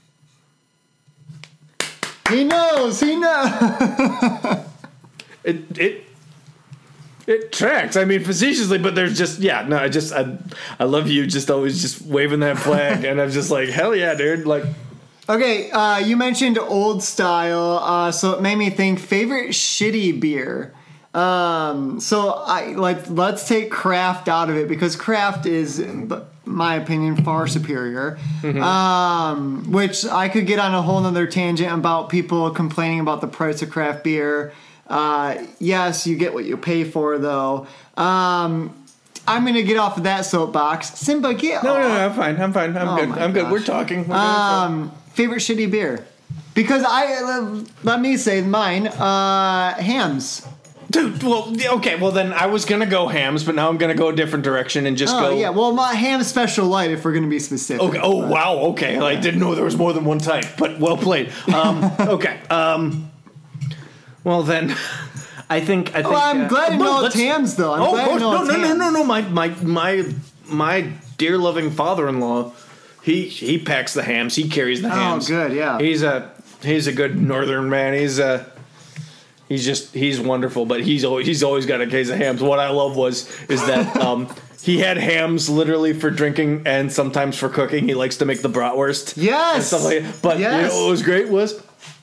B: He knows. He knows.
C: It it. It tracks. I mean, facetiously, but there's just yeah. No, I just I, I love you. Just always just waving that flag, and I'm just like hell yeah, dude. Like
B: Okay, uh, you mentioned old style, uh, so it made me think favorite shitty beer. Um, so I like let's take craft out of it because craft is b- my opinion, far superior.
C: Mm-hmm.
B: Um, which I could get on a whole nother tangent about people complaining about the price of craft beer. Uh, yes, you get what you pay for, though. Um, I'm going to get off of that soapbox. Simba, get
C: No,
B: off.
C: no, no, I'm fine. I'm fine. I'm
B: Oh
C: good.
B: my
C: I'm good.
B: gosh.
C: We're talking. We're going
B: Um, favorite shitty beer? Because I, uh, let me say mine, uh, Hams.
C: Dude, well, okay, well then I was gonna go hams, but now I'm gonna go a different direction and just
B: Oh,
C: go.
B: yeah, well, my Ham Special Light, if we're going to be specific.
C: Okay. Oh wow. Okay. I didn't know there was more than one type, but well played. Um, okay. Um, well then, I think I think.
B: Well, I'm
C: uh,
B: glad to
C: well,
B: know
C: let's-
B: it's Hams, though. I'm
C: oh,
B: glad
C: of
B: to
C: course.
B: know
C: No,
B: it's
C: no, no,
B: Hams.
C: no, no. My my my my dear loving father-in-law, he he packs the hams. He carries the hams.
B: Oh, good, yeah.
C: He's a he's a good northern man. He's a. He's just he's wonderful, but he's always he's always got a case of hams. What I love was is that um, he had hams literally for drinking and sometimes for cooking. He likes to make the bratwurst,
B: Yes!
C: and stuff like that. But
B: Yes!
C: you know what was great was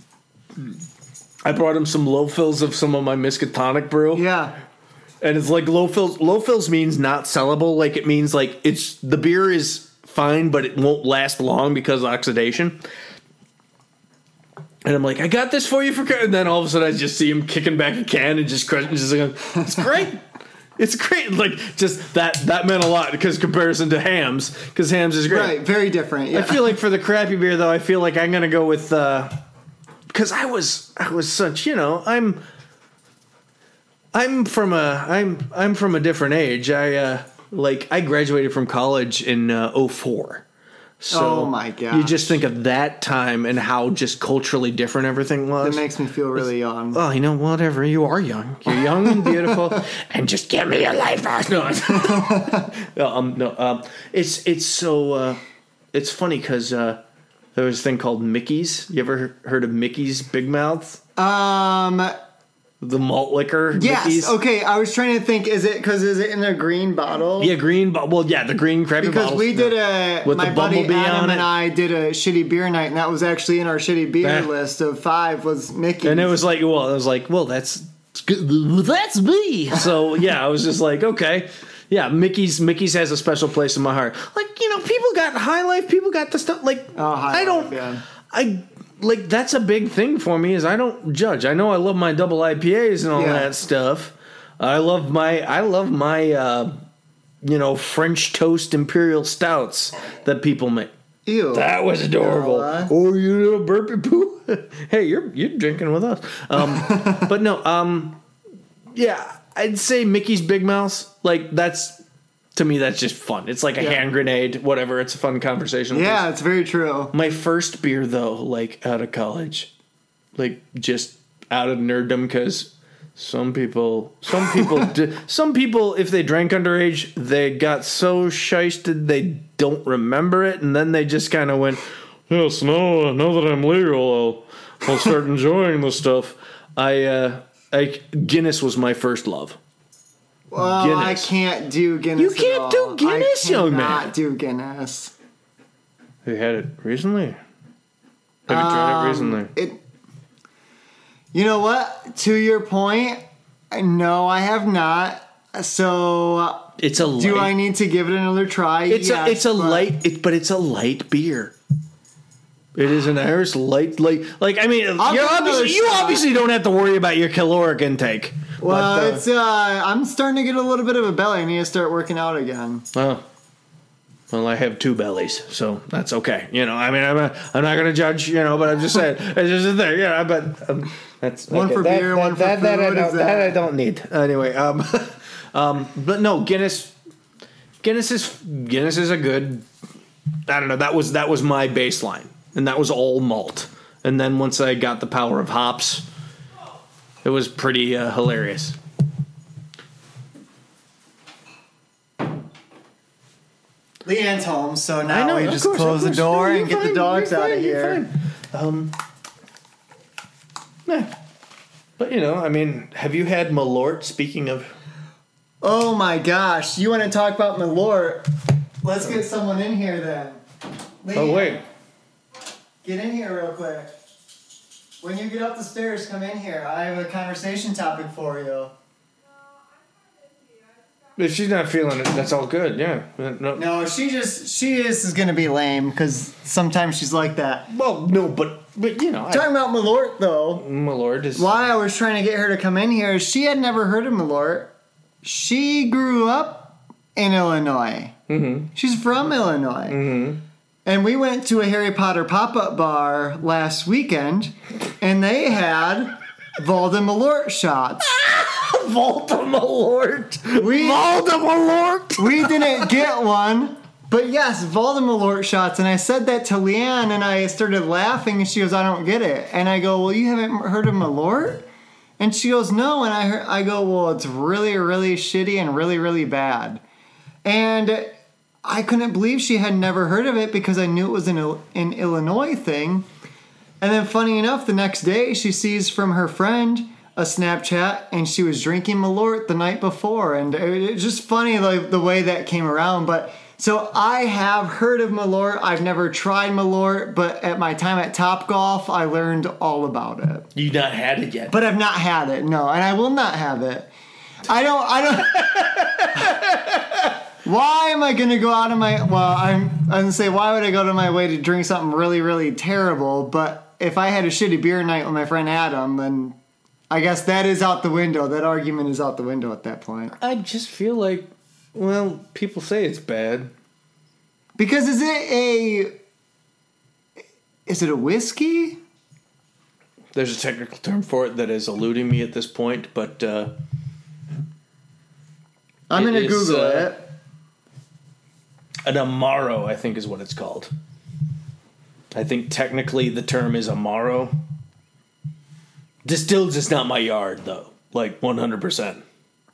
C: I brought him some low fills of some of my Miskatonic brew.
B: Yeah.
C: And it's like low fills. Low fills means not sellable. Like it means like it's the beer is fine, but it won't last long because of oxidation. And I'm like, I got this for you for. And then all of a sudden, I just see him kicking back a can and just crushing. Just like, it's great. It's great. Like just that that meant a lot because comparison to hams, because hams is great.
B: Right, very different. Yeah.
C: I feel like for the crappy beer though, I feel like I'm gonna go with because I was I was such you know I'm. I'm from a I'm I'm from a different age. I uh, like I graduated from college in uh, oh four. So
B: Oh my gosh.
C: You just think of that time and how just culturally different everything was.
B: It makes me feel really young.
C: Oh, you know, whatever. You are young. You're young and beautiful, and just give me your life back. No, no, um, no. Um, it's it's so uh, it's funny because uh, there was a thing called Mickey's. You ever heard of Mickey's Big Mouth?
B: Um,
C: The malt liquor.
B: yes.
C: Mickey's?
B: Okay, I was trying to think. Is it because is it in a green bottle?
C: Yeah, green. Bo- well, yeah, the green crappy
B: Because
C: bottles.
B: we did a
C: With
B: my
C: the
B: buddy
C: bumblebee
B: Adam
C: on
B: and
C: it.
B: I did a shitty beer night, and that was actually in our shitty beer
C: Yeah.
B: list of five was Mickey.
C: And it was like, well, it was like, well, that's that's me. So yeah, I was just like, okay, yeah, Mickey's Mickey's has a special place in my heart. Like you know, people got High Life, people got the stuff. Like
B: Oh, High
C: I don't,
B: Life, yeah.
C: I like that's a big thing for me. Is I don't judge. I know I love my double I P As and all
B: Yeah.
C: that stuff. I love my I love my uh, you know French toast imperial stouts that people make.
B: Ew.
C: That was adorable.
B: Noah.
C: Oh, you little burpy poo. Hey, you're you're drinking with us. Um, but no, um, yeah, I'd say Mickey's Big Mouth. Like that's to me, that's just fun. It's like a
B: Yeah.
C: hand grenade, whatever. It's a fun conversation.
B: Yeah, it's very true.
C: My first beer though, like out of college, like just out of nerddom, because some people, some people, d- some people, if they drank underage, they got so shysted they don't remember it, and then they just kind of went, "Yes, now, now that I'm legal, I'll, I'll start enjoying the stuff." I, uh, I, Guinness was my first love.
B: Well, I
C: Guinness.
B: can't do Guinness.
C: You
B: at
C: can't
B: all.
C: do Guinness,
B: I
C: young
B: cannot
C: man.
B: do Guinness.
C: Have you had it recently? Have you tried it
B: Um,
C: recently?
B: It. You know what? To your point, no, I have not. So,
C: It's a light.
B: do I need to give it another try?
C: It's
B: Yes,
C: a it's a
B: but-
C: light, it, but it's a light beer. It is an Irish light, light. Like I mean,
B: I'll
C: you're
B: give it
C: obviously,
B: another
C: you
B: shot.
C: obviously don't have to worry about your caloric intake.
B: Well,
C: but, uh,
B: it's uh, I'm starting to get a little bit of a belly. I need to start working out again.
C: oh. Well, I have two bellies, so that's okay. You know, I mean, I'm a, I'm not going to judge, you know, but I'm just saying, it's just a thing, yeah. But um, that's
B: One
C: okay.
B: for
C: That-
B: beer,
C: that,
B: one for
C: that, that, I
B: food,
C: don't,
B: is
C: that I
B: that-
C: don't need. Anyway, um, um, but no, Guinness, Guinness is Guinness is a good. I don't know. That was that was my baseline, and that was all malt. And then once I got the power of hops, it was pretty uh, hilarious.
B: Leanne's home, so now
C: I know.
B: we
C: of
B: just
C: course, of
B: close the
C: course.
B: door
C: No,
B: and
C: you're
B: get the
C: fine,
B: dogs
C: you're
B: out of
C: fine, you're
B: here.
C: fine. Um, yeah. But you know, I mean, have you had Malort? Speaking of,
B: Oh my gosh, you want to talk about Malort? Let's get someone in here then. Leanne,
C: oh wait,
B: Get in here real quick. When you get up the stairs, come in here. I have a conversation topic for you.
C: If she's not feeling it, that's all good. Yeah. No.
B: No, she just she is, is gonna be lame because sometimes she's like that.
C: Well, no, but but you know,
B: Talking about Malort though,
C: my lord is
B: why I was trying to get her to come in here, she had never heard of Malort. She grew up in Illinois. Mm-hmm. She's from Illinois. Mm-hmm. And we went to a Harry Potter pop-up bar last weekend, and they had Voldemort shots.
C: Voldemort.
B: We,
C: Voldemort.
B: we didn't get one, but yes, Voldemort shots. And I said that to Leanne, and I started laughing, and she goes, I don't get it. And I go, well, you haven't heard of Malort? And she goes, no. And I heard, I go, well, it's really, really shitty and really, really bad. And I couldn't believe she had never heard of it because I knew it was an, an Illinois thing. And then funny enough, the next day she sees from her friend a Snapchat and she was drinking Malort the night before. And it, it's just funny like the way that came around. But so I have heard of Malort. I've never tried Malort, but at my time at Topgolf, I learned all about it.
C: You've not had it yet.
B: But I've not had it, no. And I will not have it. I don't, I don't... Why am I going to go out of my... Well, I'm, I'm going to say, why would I go to my way to drink something really, really terrible? But if I had a shitty beer night with my friend Adam, then I guess that is out the window. That argument is out the window at that point.
C: I just feel like, well, people say it's bad.
B: Because is it a... Is it a whiskey?
C: There's a technical term for it that is eluding me at this point, but... Uh,
B: I'm going to Google
C: uh,
B: it.
C: An Amaro, I think, is what it's called. I think technically the term is Amaro. Distilled is not my yard, though. Like, one hundred percent.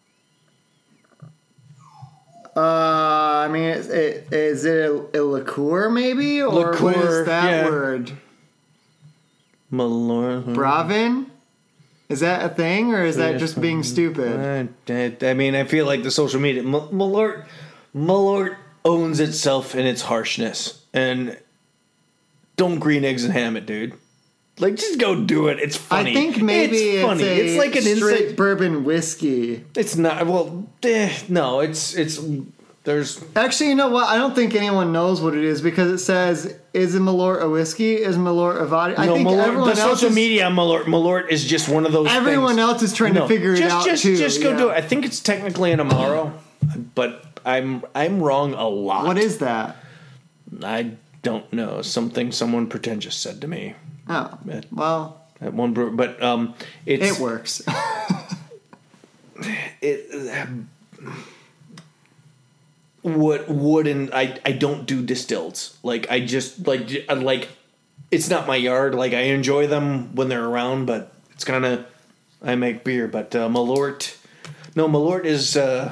B: Uh, I mean, is it, is it a, a liqueur, maybe? Or
C: Liqueur,
B: what is that
C: yeah.
B: word?
C: Malort.
B: Bravin? Is that a thing, or is that just being stupid?
C: I, I mean, I feel like the social media... M- Malort... Malort... owns itself in its harshness, and don't green eggs and ham it, dude. Like, just go do it. It's funny.
B: I think maybe
C: it's,
B: it's,
C: funny.
B: a
C: It's like an
B: straight
C: inside
B: bourbon whiskey.
C: It's not. Well, eh, no. It's it's. There's
B: Actually, you know what? I don't think anyone knows what it is because it says, "Is a Malort a whiskey? Is Malort a vodka?" I
C: no
B: think
C: Malort.
B: everyone
C: The
B: else
C: social
B: is,
C: media Malort. Malort is just one of those.
B: Everyone
C: things.
B: else is trying
C: No,
B: to figure
C: just,
B: it out
C: just,
B: too.
C: Just go
B: yeah.
C: do it. I think it's technically an Amaro, but I'm I'm wrong a lot.
B: What is that?
C: I don't know. Something someone pretentious said to me.
B: Oh,
C: At,
B: well,
C: at one brewer, but um, it's
B: it works.
C: it. What wouldn't I? I don't do distilleds. Like I just like I like. It's not my yard. Like I enjoy them when they're around, but it's kind of. I make beer, but uh, Malort. No, Malort is. Uh,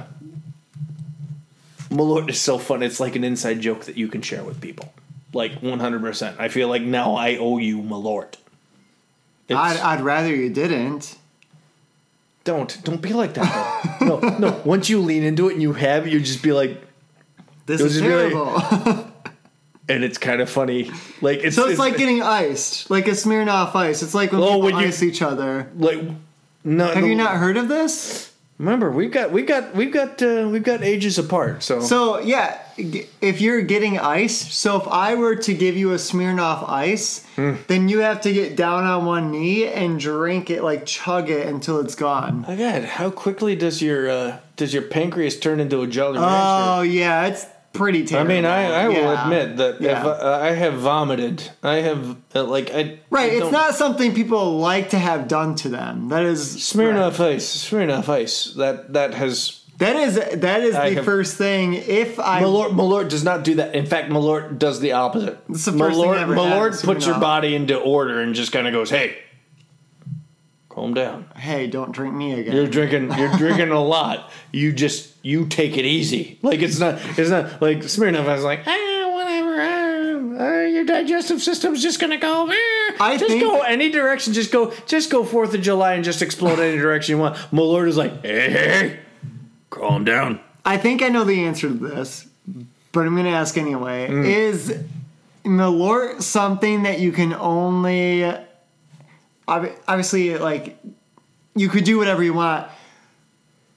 C: Malort is so fun. It's like an inside joke that you can share with people. Like one hundred percent. I feel like now I owe you Malort. It's,
B: I'd, I'd rather you didn't.
C: Don't. Don't be like that, though. no, no. Once you lean into it and you have it, you just be like,
B: This
C: It
B: is
C: was really-
B: terrible.
C: and it's kind of funny. Like it's,
B: So it's, like getting iced, like a Smirnoff Ice. It's like when
C: Oh,
B: people
C: when you-
B: ice each other.
C: like no.
B: Have
C: no-
B: you not heard of this?
C: Remember, we've got we've got we've got uh, we've got ages apart. So
B: So yeah, g- if you're getting ice, so if I were to give you a Smirnoff Ice,
C: Hmm.
B: then you have to get down on one knee and drink it, like chug it until it's gone.
C: my God, how quickly does your uh, does your pancreas turn into a Jolly Rancher?
B: Oh yeah, it's pretty
C: I
B: terrible.
C: mean, I, I will
B: Yeah.
C: admit that
B: Yeah.
C: if I, I have vomited, I have uh, like I
B: Right,
C: I
B: it's
C: don't-
B: not something people like to have done to them. That is
C: Smirnoff Ice. Smirnoff Ice. That that has
B: That is that is
C: I
B: the
C: have-
B: first thing. If I
C: Malort. Malort does not do that. In fact, Malort does the opposite.
B: It's the first thing
C: Malort,
B: I ever had
C: Malort
B: was
C: puts your
B: Smirnoff.
C: body into order and just kind of goes, "Hey, calm down.
B: hey, don't drink me again.
C: You're drinking. You're drinking a lot. You just you take it easy. Like it's not. It's not like Smirnoff. I was like, ah, whatever. Ah, uh, your digestive system's just gonna go. Ah,
B: I
C: just
B: think-
C: go any direction. Just go. Just go Fourth of July and just explode any direction you want. Malort is like, hey, hey, hey, calm down.
B: I think I know the answer to this, but I'm going to ask anyway.
C: Mm.
B: Is Malort something that you can only, ob- obviously, like, you could do whatever you want,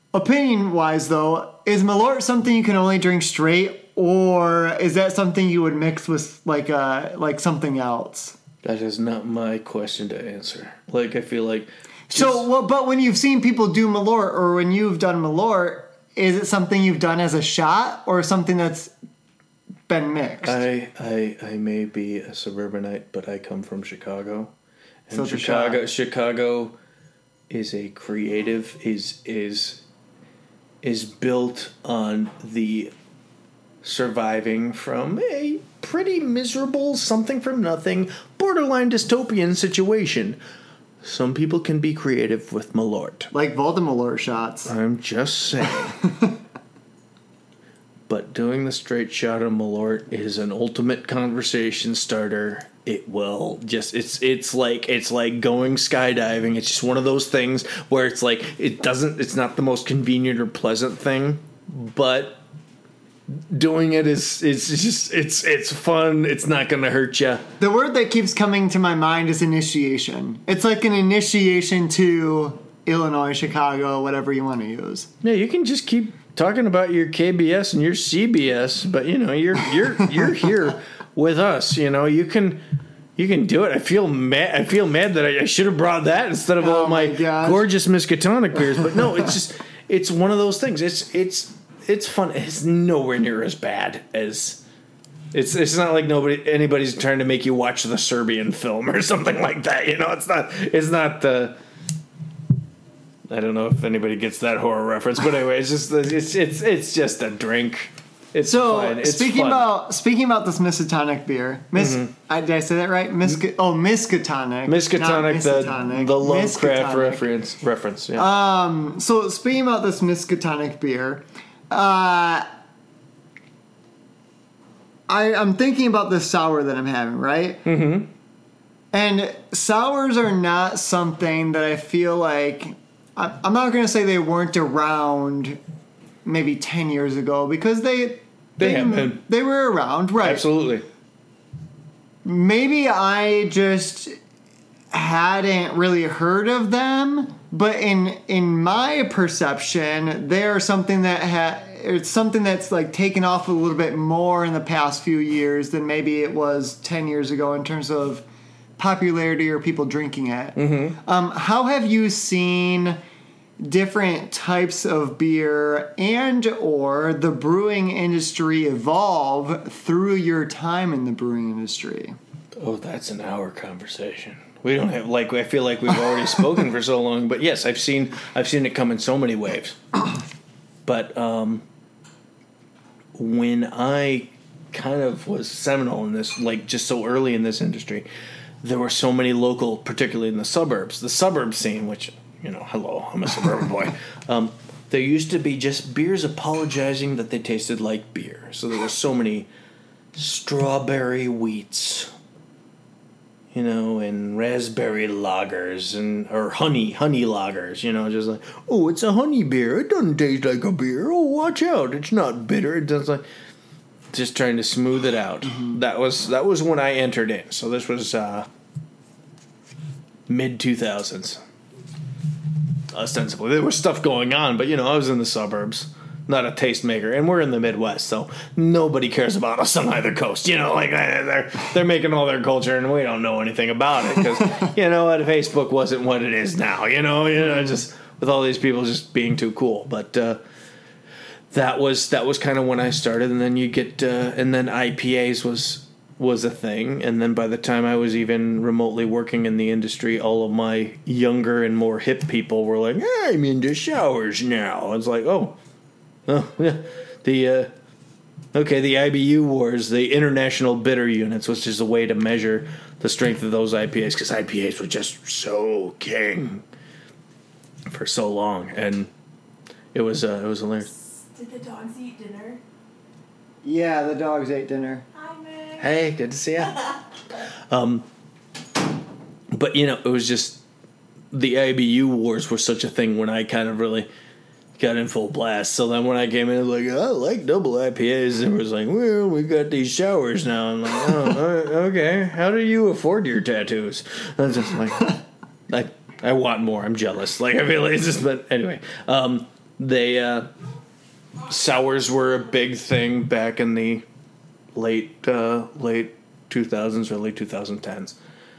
B: opinion wise though, is Malort something you can only drink straight, or is that something you would mix with like uh like something else?
C: That is not my question to answer. Like, I feel like...
B: So, well, but when you've seen people do Malort, or when you've done Malort, is it something you've done as a shot, or something that's been mixed?
C: I, I, I may be a suburbanite, but I come from Chicago. And
B: So it's a
C: Chicago,
B: shot.
C: Chicago is a creative, is is is built on the surviving from a pretty miserable, something from nothing, borderline dystopian situation. Some people can be creative with Malort.
B: Like Voldemort shots.
C: I'm just saying. But doing the straight shot of Malort is an ultimate conversation starter. It will just it's it's like it's like going skydiving. It's just one of those things where it's like it doesn't it's not the most convenient or pleasant thing, but doing it is it's just it's it's fun. It's not going to hurt you.
B: The word that keeps coming to my mind is initiation. It's like an initiation to Illinois, Chicago, whatever you want to use.
C: Yeah, you can just keep talking about your K B S and your C B S, but you know, you're you're you're here with us, you know. You can you can do it. I feel mad I feel mad that I, I should have brought that instead of
B: Oh
C: all my,
B: my gosh.
C: gorgeous Miskatonic beers, but no, it's just it's one of those things. It's it's it's fun. It's nowhere near as bad as It's it's not like nobody anybody's trying to make you watch the Serbian film or something like that. You know, it's not it's not the. I don't know if anybody gets that horror reference, but anyway, it's just it's it's it's just a drink. It's
B: So
C: fun. It's
B: speaking
C: fun.
B: about speaking about this Miskatonic beer, Mis,
C: Mm-hmm.
B: I, did I say that right? Misk, oh, Miskatonic, not
C: Miskatonic, the
B: Miskatonic.
C: the Lovecraft
B: Miskatonic.
C: reference reference. Yeah.
B: Um, so speaking about this Miskatonic beer, uh, I I'm thinking about this sour that I'm having, right? Mm-hmm. And sours are not something that I feel like. I, I'm not going to say they weren't around maybe ten years ago, because they
C: They have been.
B: they were around, right?
C: Absolutely.
B: Maybe I just hadn't really heard of them, but in in my perception, they are something that ha- it's something that's like taken off a little bit more in the past few years than maybe it was ten years ago in terms of popularity or people drinking it. Mm-hmm. Um, how have you seen different types of beer and or the brewing industry evolve through your time in the brewing industry?
C: Oh, that's an hour conversation. We don't have like I feel like we've already spoken for so long, but yes, I've seen I've seen it come in so many waves. But um, when I kind of was seminal in this, like just so early in this industry, there were so many local, particularly in the suburbs, the suburb scene, which, you know, hello, I'm a suburban boy. Um, there used to be just beers apologizing that they tasted like beer. So there were so many strawberry wheats, you know, and raspberry lagers, and or honey, honey lagers, you know, just like, oh, it's a honey beer. It doesn't taste like a beer. Oh, watch out. It's not bitter. It does like... Just trying to smooth it out. Mm-hmm. That was that was when I entered in. So this was uh, mid two thousands. Ostensibly, there was stuff going on, but you know, I was in the suburbs, not a tastemaker, and we're in the Midwest, so nobody cares about us on either coast. You know, like they're they're making all their culture, and we don't know anything about it because you know what, Facebook wasn't what it is now. You know, you know, just with all these people just being too cool, but. Uh, That was that was kind of when I started, and then you get uh, and then I P As was was a thing, and then by the time I was even remotely working in the industry, all of my younger and more hip people were like, hey, "I'm into showers now." It's like, oh, oh yeah, the uh, okay, the I B U wars, the International Bitter Units, was just a way to measure the strength of those I P As, because I P As were just so king for so long, and it was uh, it was hilarious.
E: Did the dogs eat dinner?
B: Yeah, the dogs ate dinner.
E: Hi, Meg.
C: Hey, good to see you. um, but, you know, it was just the I B U wars were such a thing when I kind of really got in full blast. So then when I came in, I was like, I like double I P As. And it was like, well, we got these showers now. I'm like, oh, okay. How do you afford your tattoos? I was just like, I, I want more. I'm jealous. Like, I feel like it's just, but anyway. Um, They uh, sours were a big thing back in the late uh, late two thousands, early twenty tens.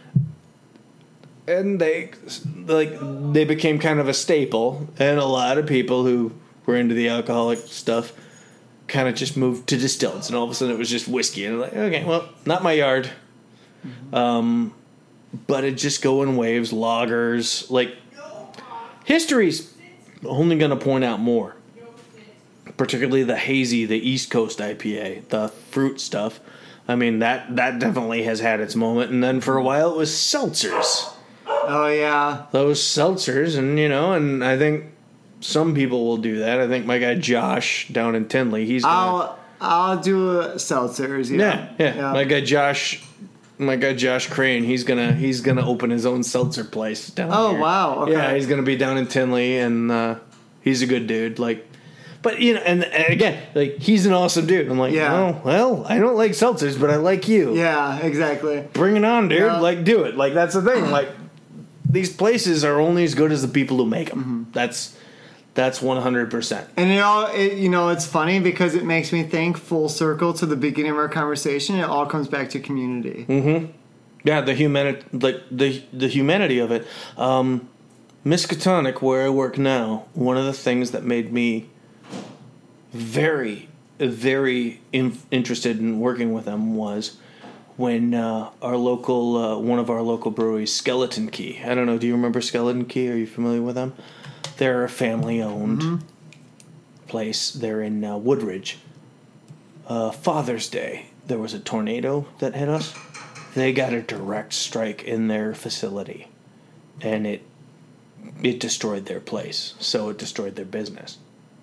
C: And they like they became kind of a staple, and a lot of people who were into the alcoholic stuff kind of just moved to distilleds, and all of a sudden it was just whiskey, and like, okay, well, not my yard. Mm-hmm. Um, but it just go in waves, lagers, like history's only going to point out more, particularly the hazy, the East Coast I P A, the fruit stuff. I mean, that that definitely has had its moment, and then for a while it was seltzers.
B: Oh, yeah.
C: Those seltzers, and, you know, and I think some people will do that. I think my guy Josh down in Tinley, he's gonna,
B: I'll I'll do seltzers. Yeah.
C: Yeah, yeah, yeah. My guy Josh, my guy Josh Crane, he's gonna he's gonna open his own seltzer place down
B: Oh,
C: here.
B: wow. Okay.
C: Yeah, he's gonna be down in Tinley, and uh, he's a good dude. Like, but you know, and, and again, like he's an awesome dude. I'm like,
B: Yeah.
C: oh well, I don't like seltzers, but I like you.
B: Yeah, exactly.
C: Bring it on, dude.
B: Yeah.
C: Like, do it. Like, that's the thing. Like, these places are only as good as the people who make them. Mm-hmm. That's that's one hundred percent.
B: And it all, it, you know, it's funny because it makes me think full circle to the beginning of our conversation. It all comes back to community.
C: Mm-hmm. Yeah, the humanity, like the the humanity of it. Um, Miskatonic, where I work now, one of the things that made me very, very in, interested in working with them was when uh, our local, uh, one of our local breweries, Skeleton Key. I don't know. Do you remember Skeleton Key? Are you familiar with them? They're a family-owned mm-hmm. place. They're in uh, Woodridge. Uh, Father's Day, there was a tornado that hit us. They got a direct strike in their facility, and it it destroyed their place. So it destroyed their business.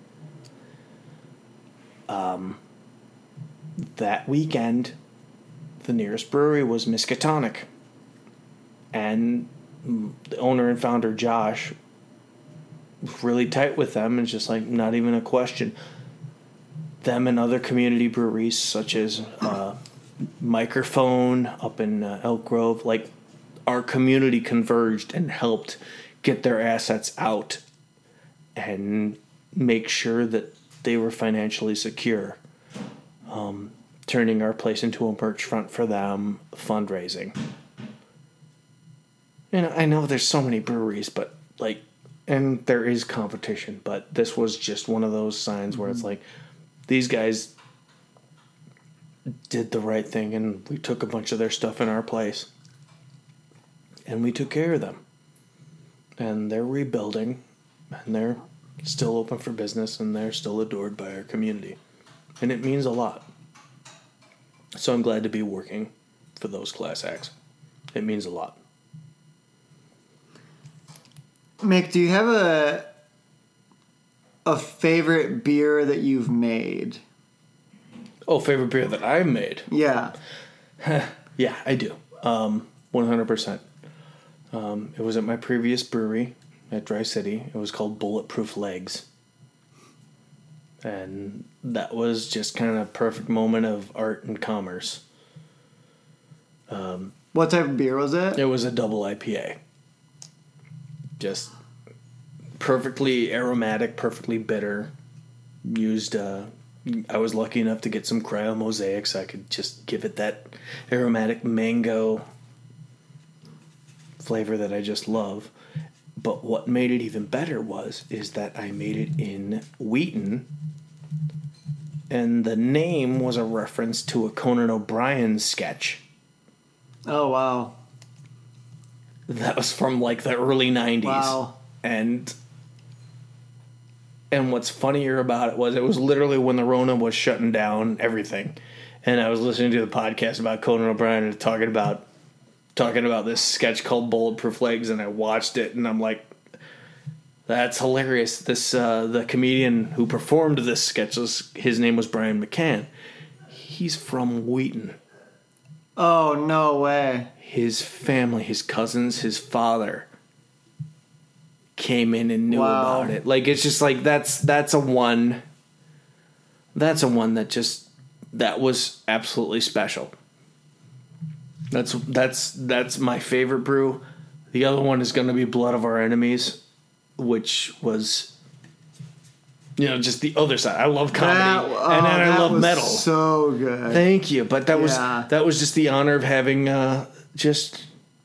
C: Um, that weekend, the nearest brewery was Miskatonic, and the owner and founder Josh was really tight with them, and it's just like not even a question. Them and other community breweries such as uh, Microphone up in uh, Elk Grove, like our community converged and helped get their assets out and make sure that they were financially secure. Um, turning our place into a merch front for them, fundraising. You know, I know there's so many breweries, but like, and there is competition, but this was just one of those signs mm-hmm. where it's like, these guys did the right thing, and we took a bunch of their stuff in our place, and we took care of them. And they're rebuilding, and they're still open for business, and they're still adored by our community. And it means a lot. So I'm glad to be working for those class acts. It means a lot.
B: Mick, do you have a a favorite beer that you've made?
C: Oh, favorite beer that I've made?
B: Yeah.
C: Yeah, I do. Um, one hundred percent. Um, it was at my previous brewery at Dry City. It was called Bulletproof Legs. And that was just kind of a perfect moment of art and commerce. Um,
B: what type of beer was it?
C: It was a double I P A. Just perfectly aromatic, perfectly bitter. Used, uh, I was lucky enough to get some cryo mosaics. So I could just give it that aromatic mango flavor that I just love. But what made it even better was, is that I made it in Wheaton. And the name was a reference to a Conan O'Brien sketch.
B: Oh, wow.
C: That was from like the early nineties.
B: Wow.
C: And and what's funnier about it was it was literally when the Rona was shutting down everything. And I was listening to the podcast about Conan O'Brien and talking about talking about this sketch called Bulletproof Legs, and I watched it and I'm like, that's hilarious. This uh, the comedian who performed this sketch, was, his name was Brian McCann. He's from Wheaton.
B: Oh, no way.
C: His family, his cousins, his father came in and knew
B: wow.
C: about it. Like, it's just like, that's that's a one. That's a one that just, that was absolutely special. That's that's that's my favorite brew. The other one is going to be Blood of Our Enemies, which was you know, just the other side. I love comedy,
B: That- oh,
C: and then I
B: that
C: love
B: was
C: metal.
B: So good.
C: Thank you, but that
B: Yeah.
C: was that was just the honor of having uh, just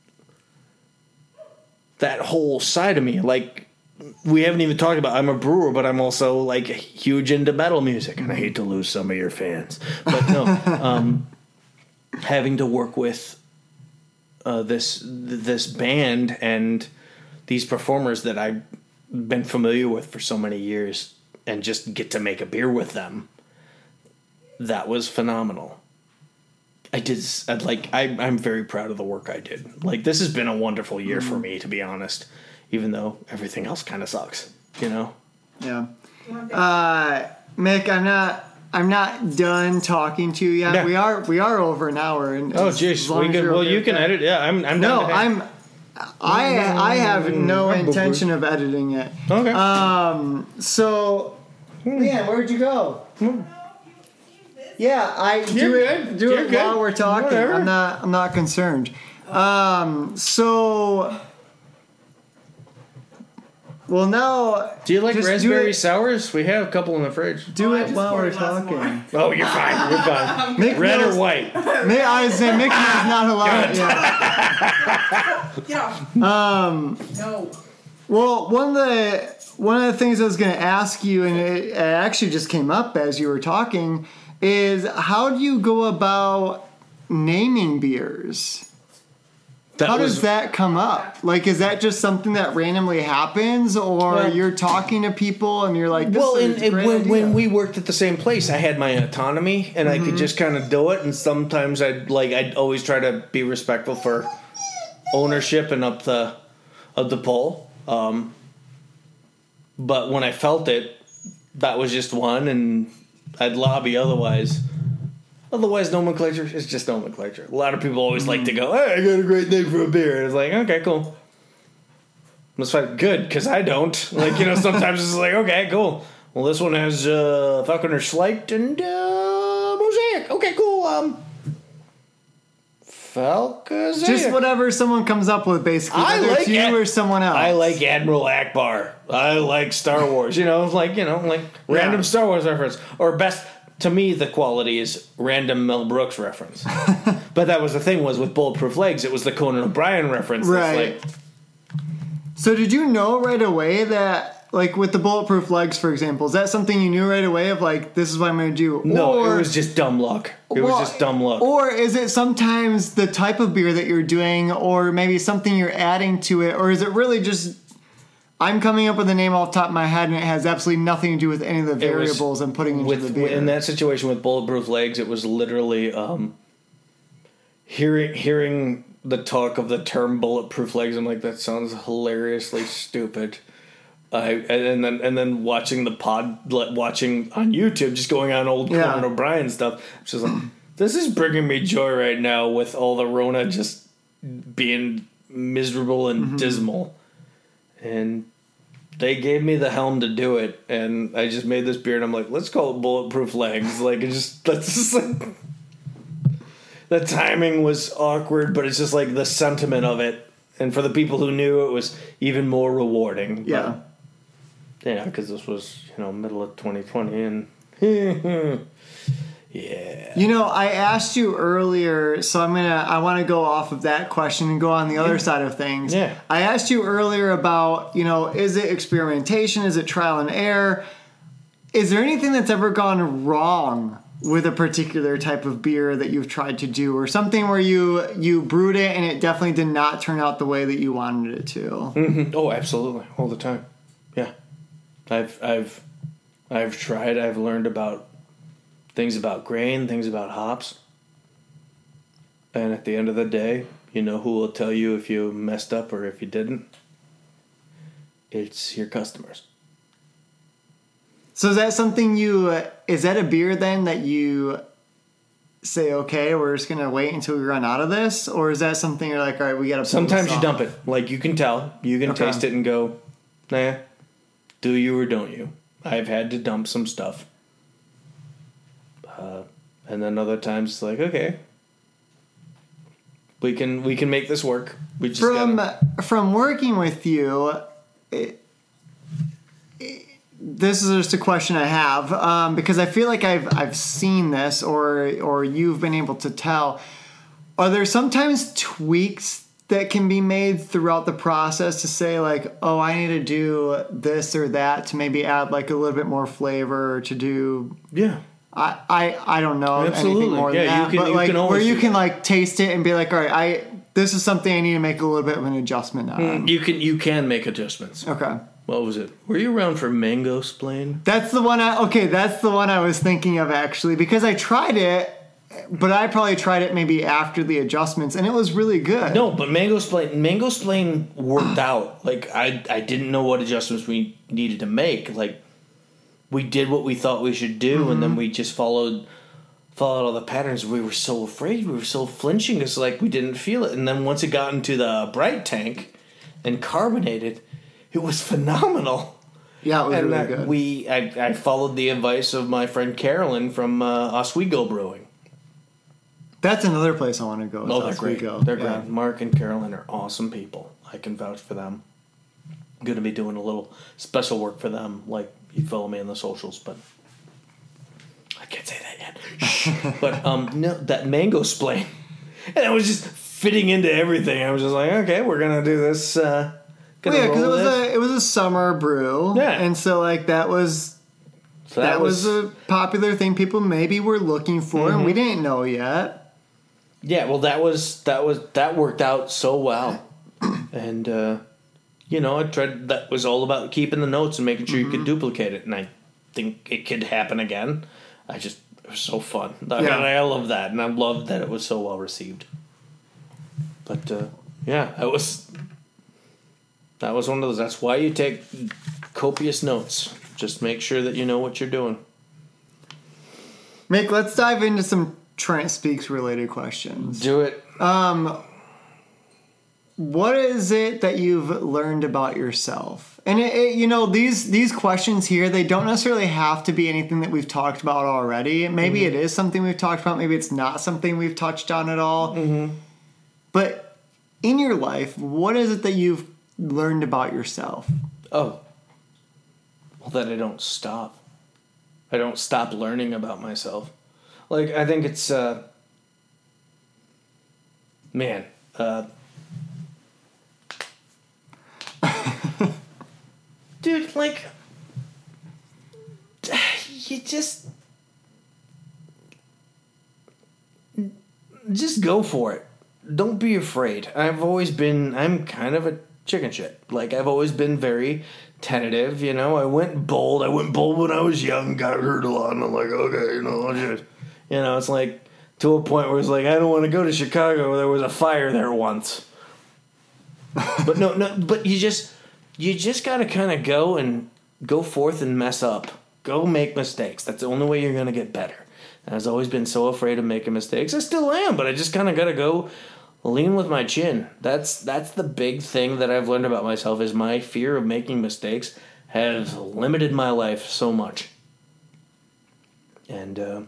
C: that whole side of me. Like, we haven't even talked about. I'm a brewer, but I'm also like huge into metal music, and I hate to lose some of your fans, but no, um, having to work with uh, this this band and these performers that I've been familiar with for so many years, and just get to make a beer with them. That was phenomenal. I did, I'd like, I, I'm very proud of the work I did. Like, this has been a wonderful year for me, to be honest, even though everything else kind of sucks, you know?
B: Yeah. Uh, Mick, I'm not. I'm not done talking to you yet.
C: Yeah.
B: We are. We are over an hour. And
C: Oh,
B: as-
C: jeez.
B: as long
C: We
B: as
C: can,
B: you're
C: well,
B: okay
C: you
B: with
C: can
B: that.
C: edit. Yeah, I'm, I'm
B: No,
C: down to
B: I'm. I I have no
C: I'm
B: intention of editing it.
C: Okay.
B: Um. So, man, where'd you go? Yeah, I do
C: You're
B: it.
C: good.
B: Do
C: You're
B: it
C: good.
B: while we're talking.
C: Whatever.
B: I'm not. I'm not concerned. Um. So. Well, now
C: Do you like
B: just do
C: raspberry
B: it-
C: sours? We have a couple in the fridge.
B: do
E: Oh, I
B: it
E: just
B: while
E: poured
B: we're
E: a glass more.
B: talking.
C: Oh, you're fine. You're fine.
B: Mick
C: Red
B: knows-
C: or white?
B: Mick, I was saying Mickey is not allowed. Yeah.
E: Get off.
B: Um.
E: No.
B: Well, one of the one of the things I was going to ask you, and it, it actually just came up as you were talking, is how do you go about naming beers?
C: That
B: How
C: was
B: does that come up? Like, is that just something that randomly happens, or
C: Well-
B: you're talking to people and you're like, this
C: well,
B: is
C: and,
B: a
C: and
B: great
C: when,
B: idea.
C: when we worked at the same place, I had my autonomy, and I
B: Mm-hmm.
C: could just kind of do it. And sometimes I'd like I'd always try to be respectful for ownership and up the of the pole. Um, but when I felt it, that was just one, and I'd lobby otherwise. Otherwise, nomenclature is just nomenclature. A lot of people always like to go, "Hey, I got a great name for a beer." And it's like, okay, cool. That's fine. Good, because I don't. Like, you know, sometimes it's like, okay, cool. Well, this one has uh, Falconer Slight and uh, Mosaic. Okay, cool. Um, Falcazaic.
B: just whatever someone comes up with, basically,
C: I
B: whether
C: like
B: it's you
C: it.
B: or someone else.
C: I like Admiral Akbar. I like Star Wars. You know, like, you know, like random
B: Yeah.
C: Star Wars reference. Or best, to me, the quality is random Mel Brooks reference. But that was the thing, was with Bulletproof Legs, it was the Conan O'Brien reference. that's
B: Right.
C: like,
B: So did you know right away that, like with the Bulletproof Legs, for example, is that something you knew right away of like, this is what I'm going to do?
C: no,
B: Or-
C: it was just dumb luck. It
B: Well,
C: was just dumb luck.
B: Or is it sometimes the type of beer that you're doing, or maybe something you're adding to it, or is it really just I'm coming up with a name off the top of my head and it has absolutely nothing to do with any of the
C: It was
B: variables I'm putting into
C: with,
B: the beer?
C: in that situation with Bulletproof Legs, it was literally um, hearing hearing the talk of the term Bulletproof Legs. I'm like, that sounds hilariously stupid. I and then and then watching the pod, watching on YouTube, just going on old
B: Yeah.
C: Conan O'Brien stuff. It's just like, this is bringing me joy right now with all the Rona just being miserable and
B: Mm-hmm.
C: dismal. And they gave me the helm to do it, and I just made this beer, and I'm like, let's call it Bulletproof Legs. Like, it just, that's just like, the timing was awkward, but it's just like the sentiment of it. And for the people who knew, it was even more rewarding.
B: yeah.
C: But, yeah, because this was, you know, middle of twenty twenty, and yeah.
B: You know, I asked you earlier, so I'm gonna I want to go off of that question and go on the other side of things.
C: Yeah.
B: I asked you earlier about, you know, is it experimentation? Is it trial and error? Is there anything that's ever gone wrong with a particular type of beer that you've tried to do, or something where you you brewed it and it definitely did not turn out the way that you wanted it to?
C: Mm-hmm. Oh, absolutely, all the time. Yeah, I've I've I've tried. I've learned about things about grain, things about hops, and at the end of the day, you know who will tell you if you messed up or if you didn't? It's your customers.
B: So is that something you, uh, is that a beer then that you say, okay, we're just going to wait until we run out of this? Or is that something you're like, all right, we got to
C: Sometimes you dump it. Like, you can tell. You can
B: Okay.
C: taste it and go, nah, do you or don't you? I've had to dump some stuff. Uh, and then other times it's like, okay, we can we can make this work. We just
B: From,
C: gotta,
B: from working with you, it, it- this is just a question I have um, because I feel like I've I've seen this or or you've been able to tell. Are there sometimes tweaks that can be made throughout the process to say like, oh, I need to do this or that to maybe add like a little bit more flavor or to do
C: Yeah.
B: I, I, I don't know
C: Absolutely.
B: anything more
C: Yeah,
B: than that,
C: you can-
B: but
C: you
B: like
C: can always
B: where you
C: do
B: can
C: that.
B: like taste it and be like, all right, I this is something I need to make a little bit of an adjustment on.
C: You can you can make adjustments.
B: Okay,
C: What was it? Were you around for Mango Splain?
B: that's the one. I okay, that's the one I was thinking of actually because I tried it, but I probably tried it maybe after the adjustments, and it was really good.
C: No, but Mango Splain Mango Splain worked out. Like I I didn't know what adjustments we needed to make. Like we did what we thought we should do, and then we just followed followed all the patterns. We were so afraid. We were so flinching. It's like we didn't feel it. And then once it got into the bright tank and carbonated, it was phenomenal.
B: Yeah, it was
C: and
B: really
C: that
B: good.
C: we I, I followed the advice of my friend Carolyn from uh, Oswego Brewing.
B: That's another place I want to go. is
C: Oh, they're great.
B: Oswego.
C: They're
B: Yeah.
C: great. Mark and Carolyn are awesome people. I can vouch for them. I'm going to be doing a little special work for them. Like, you follow me on the socials, but I can't say that yet. Shh. But um, no, that Mango Splain, and it was just fitting into everything. I was just like, okay, we're going to do this. Uh,
B: Well,
C: gonna
B: yeah, because it
C: roll
B: was
C: this.
B: a it was a summer brew.
C: Yeah.
B: and so like that was
C: So
B: that, was, a popular thing people maybe were looking for, and
C: Mm-hmm.
B: we didn't know yet.
C: Yeah, well, that was that was that worked out so well, and uh, you know, I tried. That was all about keeping the notes and making sure you could duplicate it, and I think it could happen again. I just it was so fun. I,
B: Yeah.
C: I love that, and I loved that it was so well received. But uh, yeah, that was that was one of those. That's why you take copious notes. Just make sure that you know what you're doing.
B: Mick, let's dive into some Trent Speaks related questions.
C: Do it.
B: What is it that you've learned about yourself? And it, it, you know, these these questions here, they don't necessarily have to be anything that we've talked about already. Maybe
C: Mm-hmm.
B: it is something we've talked about. Maybe it's not something we've touched on at all. Mm-hmm. But in your life, what is it that you've learned about yourself?
C: Oh. Well, that I don't stop. I don't stop learning about myself. Like, I think it's, uh... Man, uh... Dude, like... You just... Just go for it. Don't be afraid. I've always been... I'm kind of a chicken shit. Like, I've always been very tentative, you know? I went bold. I went bold when I was young, got hurt a lot, and I'm like, okay, you know, I'll just... You know, it's like... To a point where it's like, I don't want to go to Chicago. There was a fire there once. But no, no, but you just... You just gotta kind of go and... Go forth and mess up. Go make mistakes. That's the only way you're gonna get better. And I've always been so afraid of making mistakes. I still am, but I just kind of gotta go... Lean with my chin. That's that's the big thing that I've learned about myself is my fear of making mistakes has limited my life so much. And uh,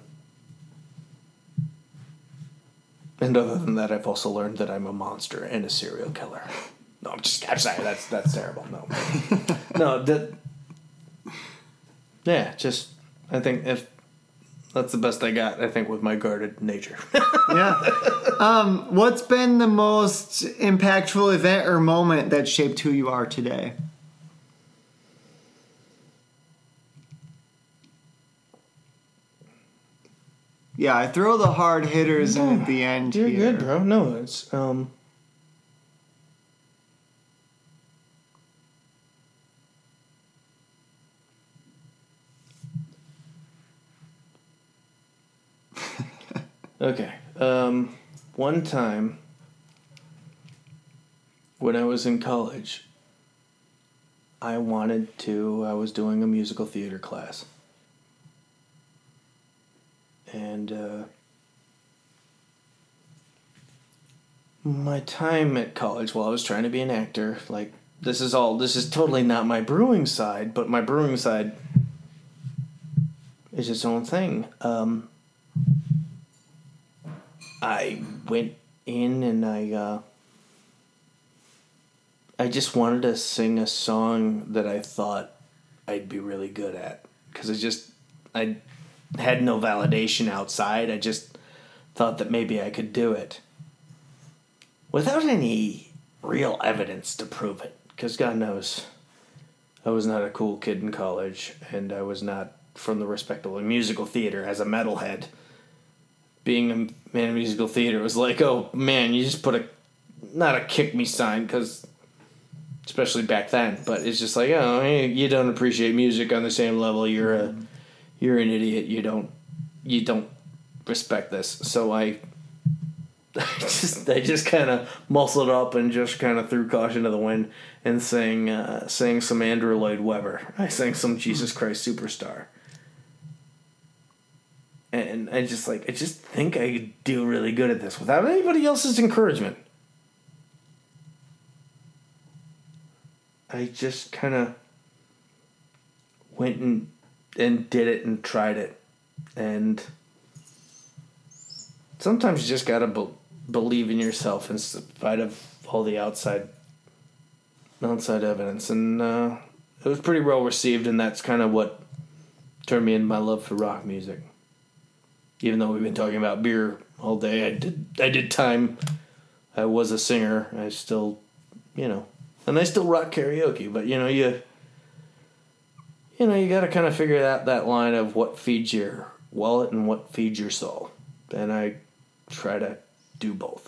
C: and other than that, I've also learned that I'm a monster and a serial killer. No, I'm just I'm sorry. That's that's terrible. No, no. That yeah. Just I think if that's the best I got. I think with my guarded nature.
B: Yeah. Um, what's been the most impactful event or moment that shaped who you are today? Yeah, I throw the hard hitters in at the end
C: You're
B: here.
C: good, bro. No, it's um. Okay. Um, one time when I was in college, I wanted to. I was doing a musical theater class, and uh, my time at college while I was trying to be an actor, like this is all. This is totally not my brewing side, but my brewing side is its own thing. Um, I went in and I uh, I just wanted to sing a song that I thought
D: I'd be really good at. Because I just, I had no validation outside. I just thought that maybe I could do it. Without any real evidence to prove it. Because God knows, I was not a cool kid in college. And I was not from the respectable musical theater as a metalhead. Being a man of musical theater was like, oh man, you just put a, not a kick me sign, because, especially back then, but it's just like, oh, hey, you don't appreciate music on the same level. You're a, you're an idiot. You don't, you don't respect this. So I, I just, I just kind of muscled up and just kind of threw caution to the wind and sang, uh, sang some Andrew Lloyd Webber. I sang some Jesus Christ Superstar. And I just like, I just think I could do really good at this without anybody else's encouragement. I just kind of went and and did it and tried it. And sometimes you just got to be- believe in yourself in spite of all the outside outside evidence. And uh, it was pretty well received, and that's kind of what turned me into my love for rock music. Even though we've been talking about beer all day, I did I did time. I was a singer. I still, you know, and I still rock karaoke. But you know, you, you know, you got to kind of figure out that line of what feeds your wallet and what feeds your soul. And I try to do both.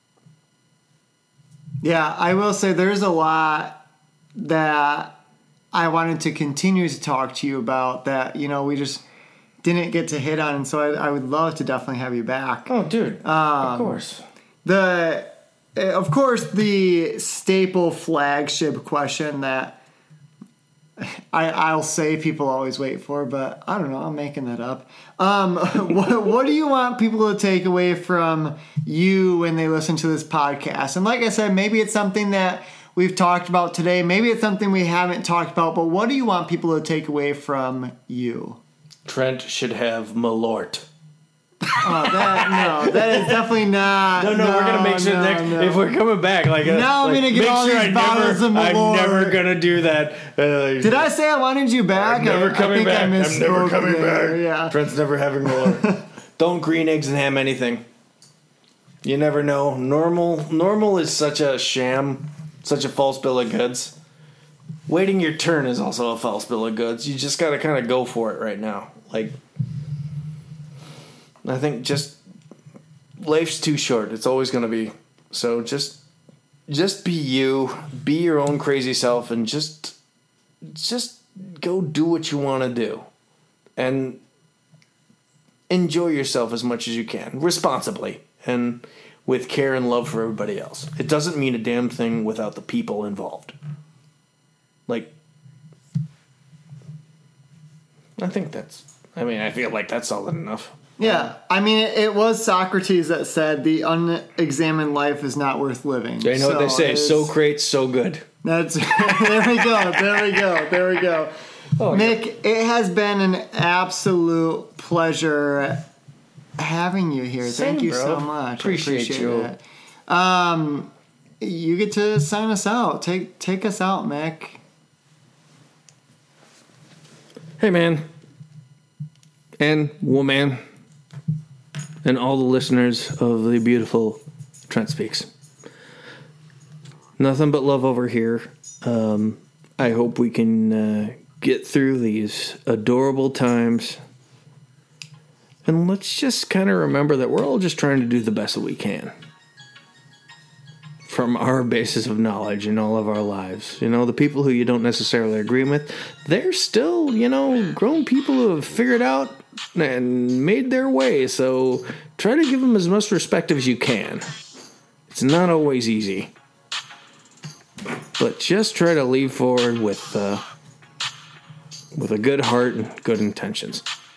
B: Yeah, I will say there's a lot that I wanted to continue to talk to you about that, you know, we just didn't get to hit on, and so I, I would love to definitely have you back.
D: Oh, dude,
B: um,
D: of course.
B: The, of course, the staple flagship question that I, I'll say people always wait for, but I don't know, I'm making that up. Um, what, what do you want people to take away from you when they listen to this podcast? And like I said, maybe it's something that we've talked about today. Maybe it's something we haven't talked about, but what do you want people to take away from you?
D: Trent should have Malort.
B: Oh, that, no, that is definitely not.
D: No, no,
B: no
D: we're gonna make sure
B: no,
D: next,
B: no.
D: if we're coming back, like
B: Now I'm
D: like,
B: gonna get
D: make
B: all
D: sure
B: these
D: I
B: bottles
D: never,
B: of
D: I'm
B: Malort.
D: never gonna do that. Uh,
B: Did I say I wanted you back?
D: I'm never
B: I,
D: coming
B: I think
D: back.
B: I
D: I'm never
B: misspoke
D: coming
B: there.
D: back.
B: Yeah.
D: Trent's never having Malort. Don't green eggs and ham anything. You never know. Normal, normal is such a sham, such a false bill of goods. Waiting your turn is also a false bill of goods. You just gotta kind of go for it right now. Like, I think just life's too short. It's always going to be. So just just be you, be your own crazy self, and just just go do what you want to do. And enjoy yourself as much as you can, responsibly, and with care and love for everybody else. It doesn't mean a damn thing without the people involved. Like, I think that's, I mean, I feel like that's solid enough.
B: Yeah, I mean, it, it was Socrates that said the unexamined life is not worth living.
D: You know
B: so
D: what they say,
B: it's-
D: so great, so good.
B: That's there we go, there we go, there we go.
D: Oh,
B: Mick, it has been an absolute pleasure having you here.
D: Same,
B: Thank you
D: bro.
B: so much.
D: Appreciate
B: I appreciate
D: you.
B: it. Um, you get to sign us out. Take take us out, Mick.
D: Hey, man. And woman. And all the listeners of the beautiful Trent Speaks. Nothing but love over here. Um, I hope we can uh, get through these adorable times. And let's just kind of remember that we're all just trying to do the best that we can. From our basis of knowledge in all of our lives. You know, the people who you don't necessarily agree with, they're still, you know, grown people who have figured out and made their way. So try to give them as much respect as you can. It's not always easy. But just try to leave forward with, uh, with a good heart and good intentions.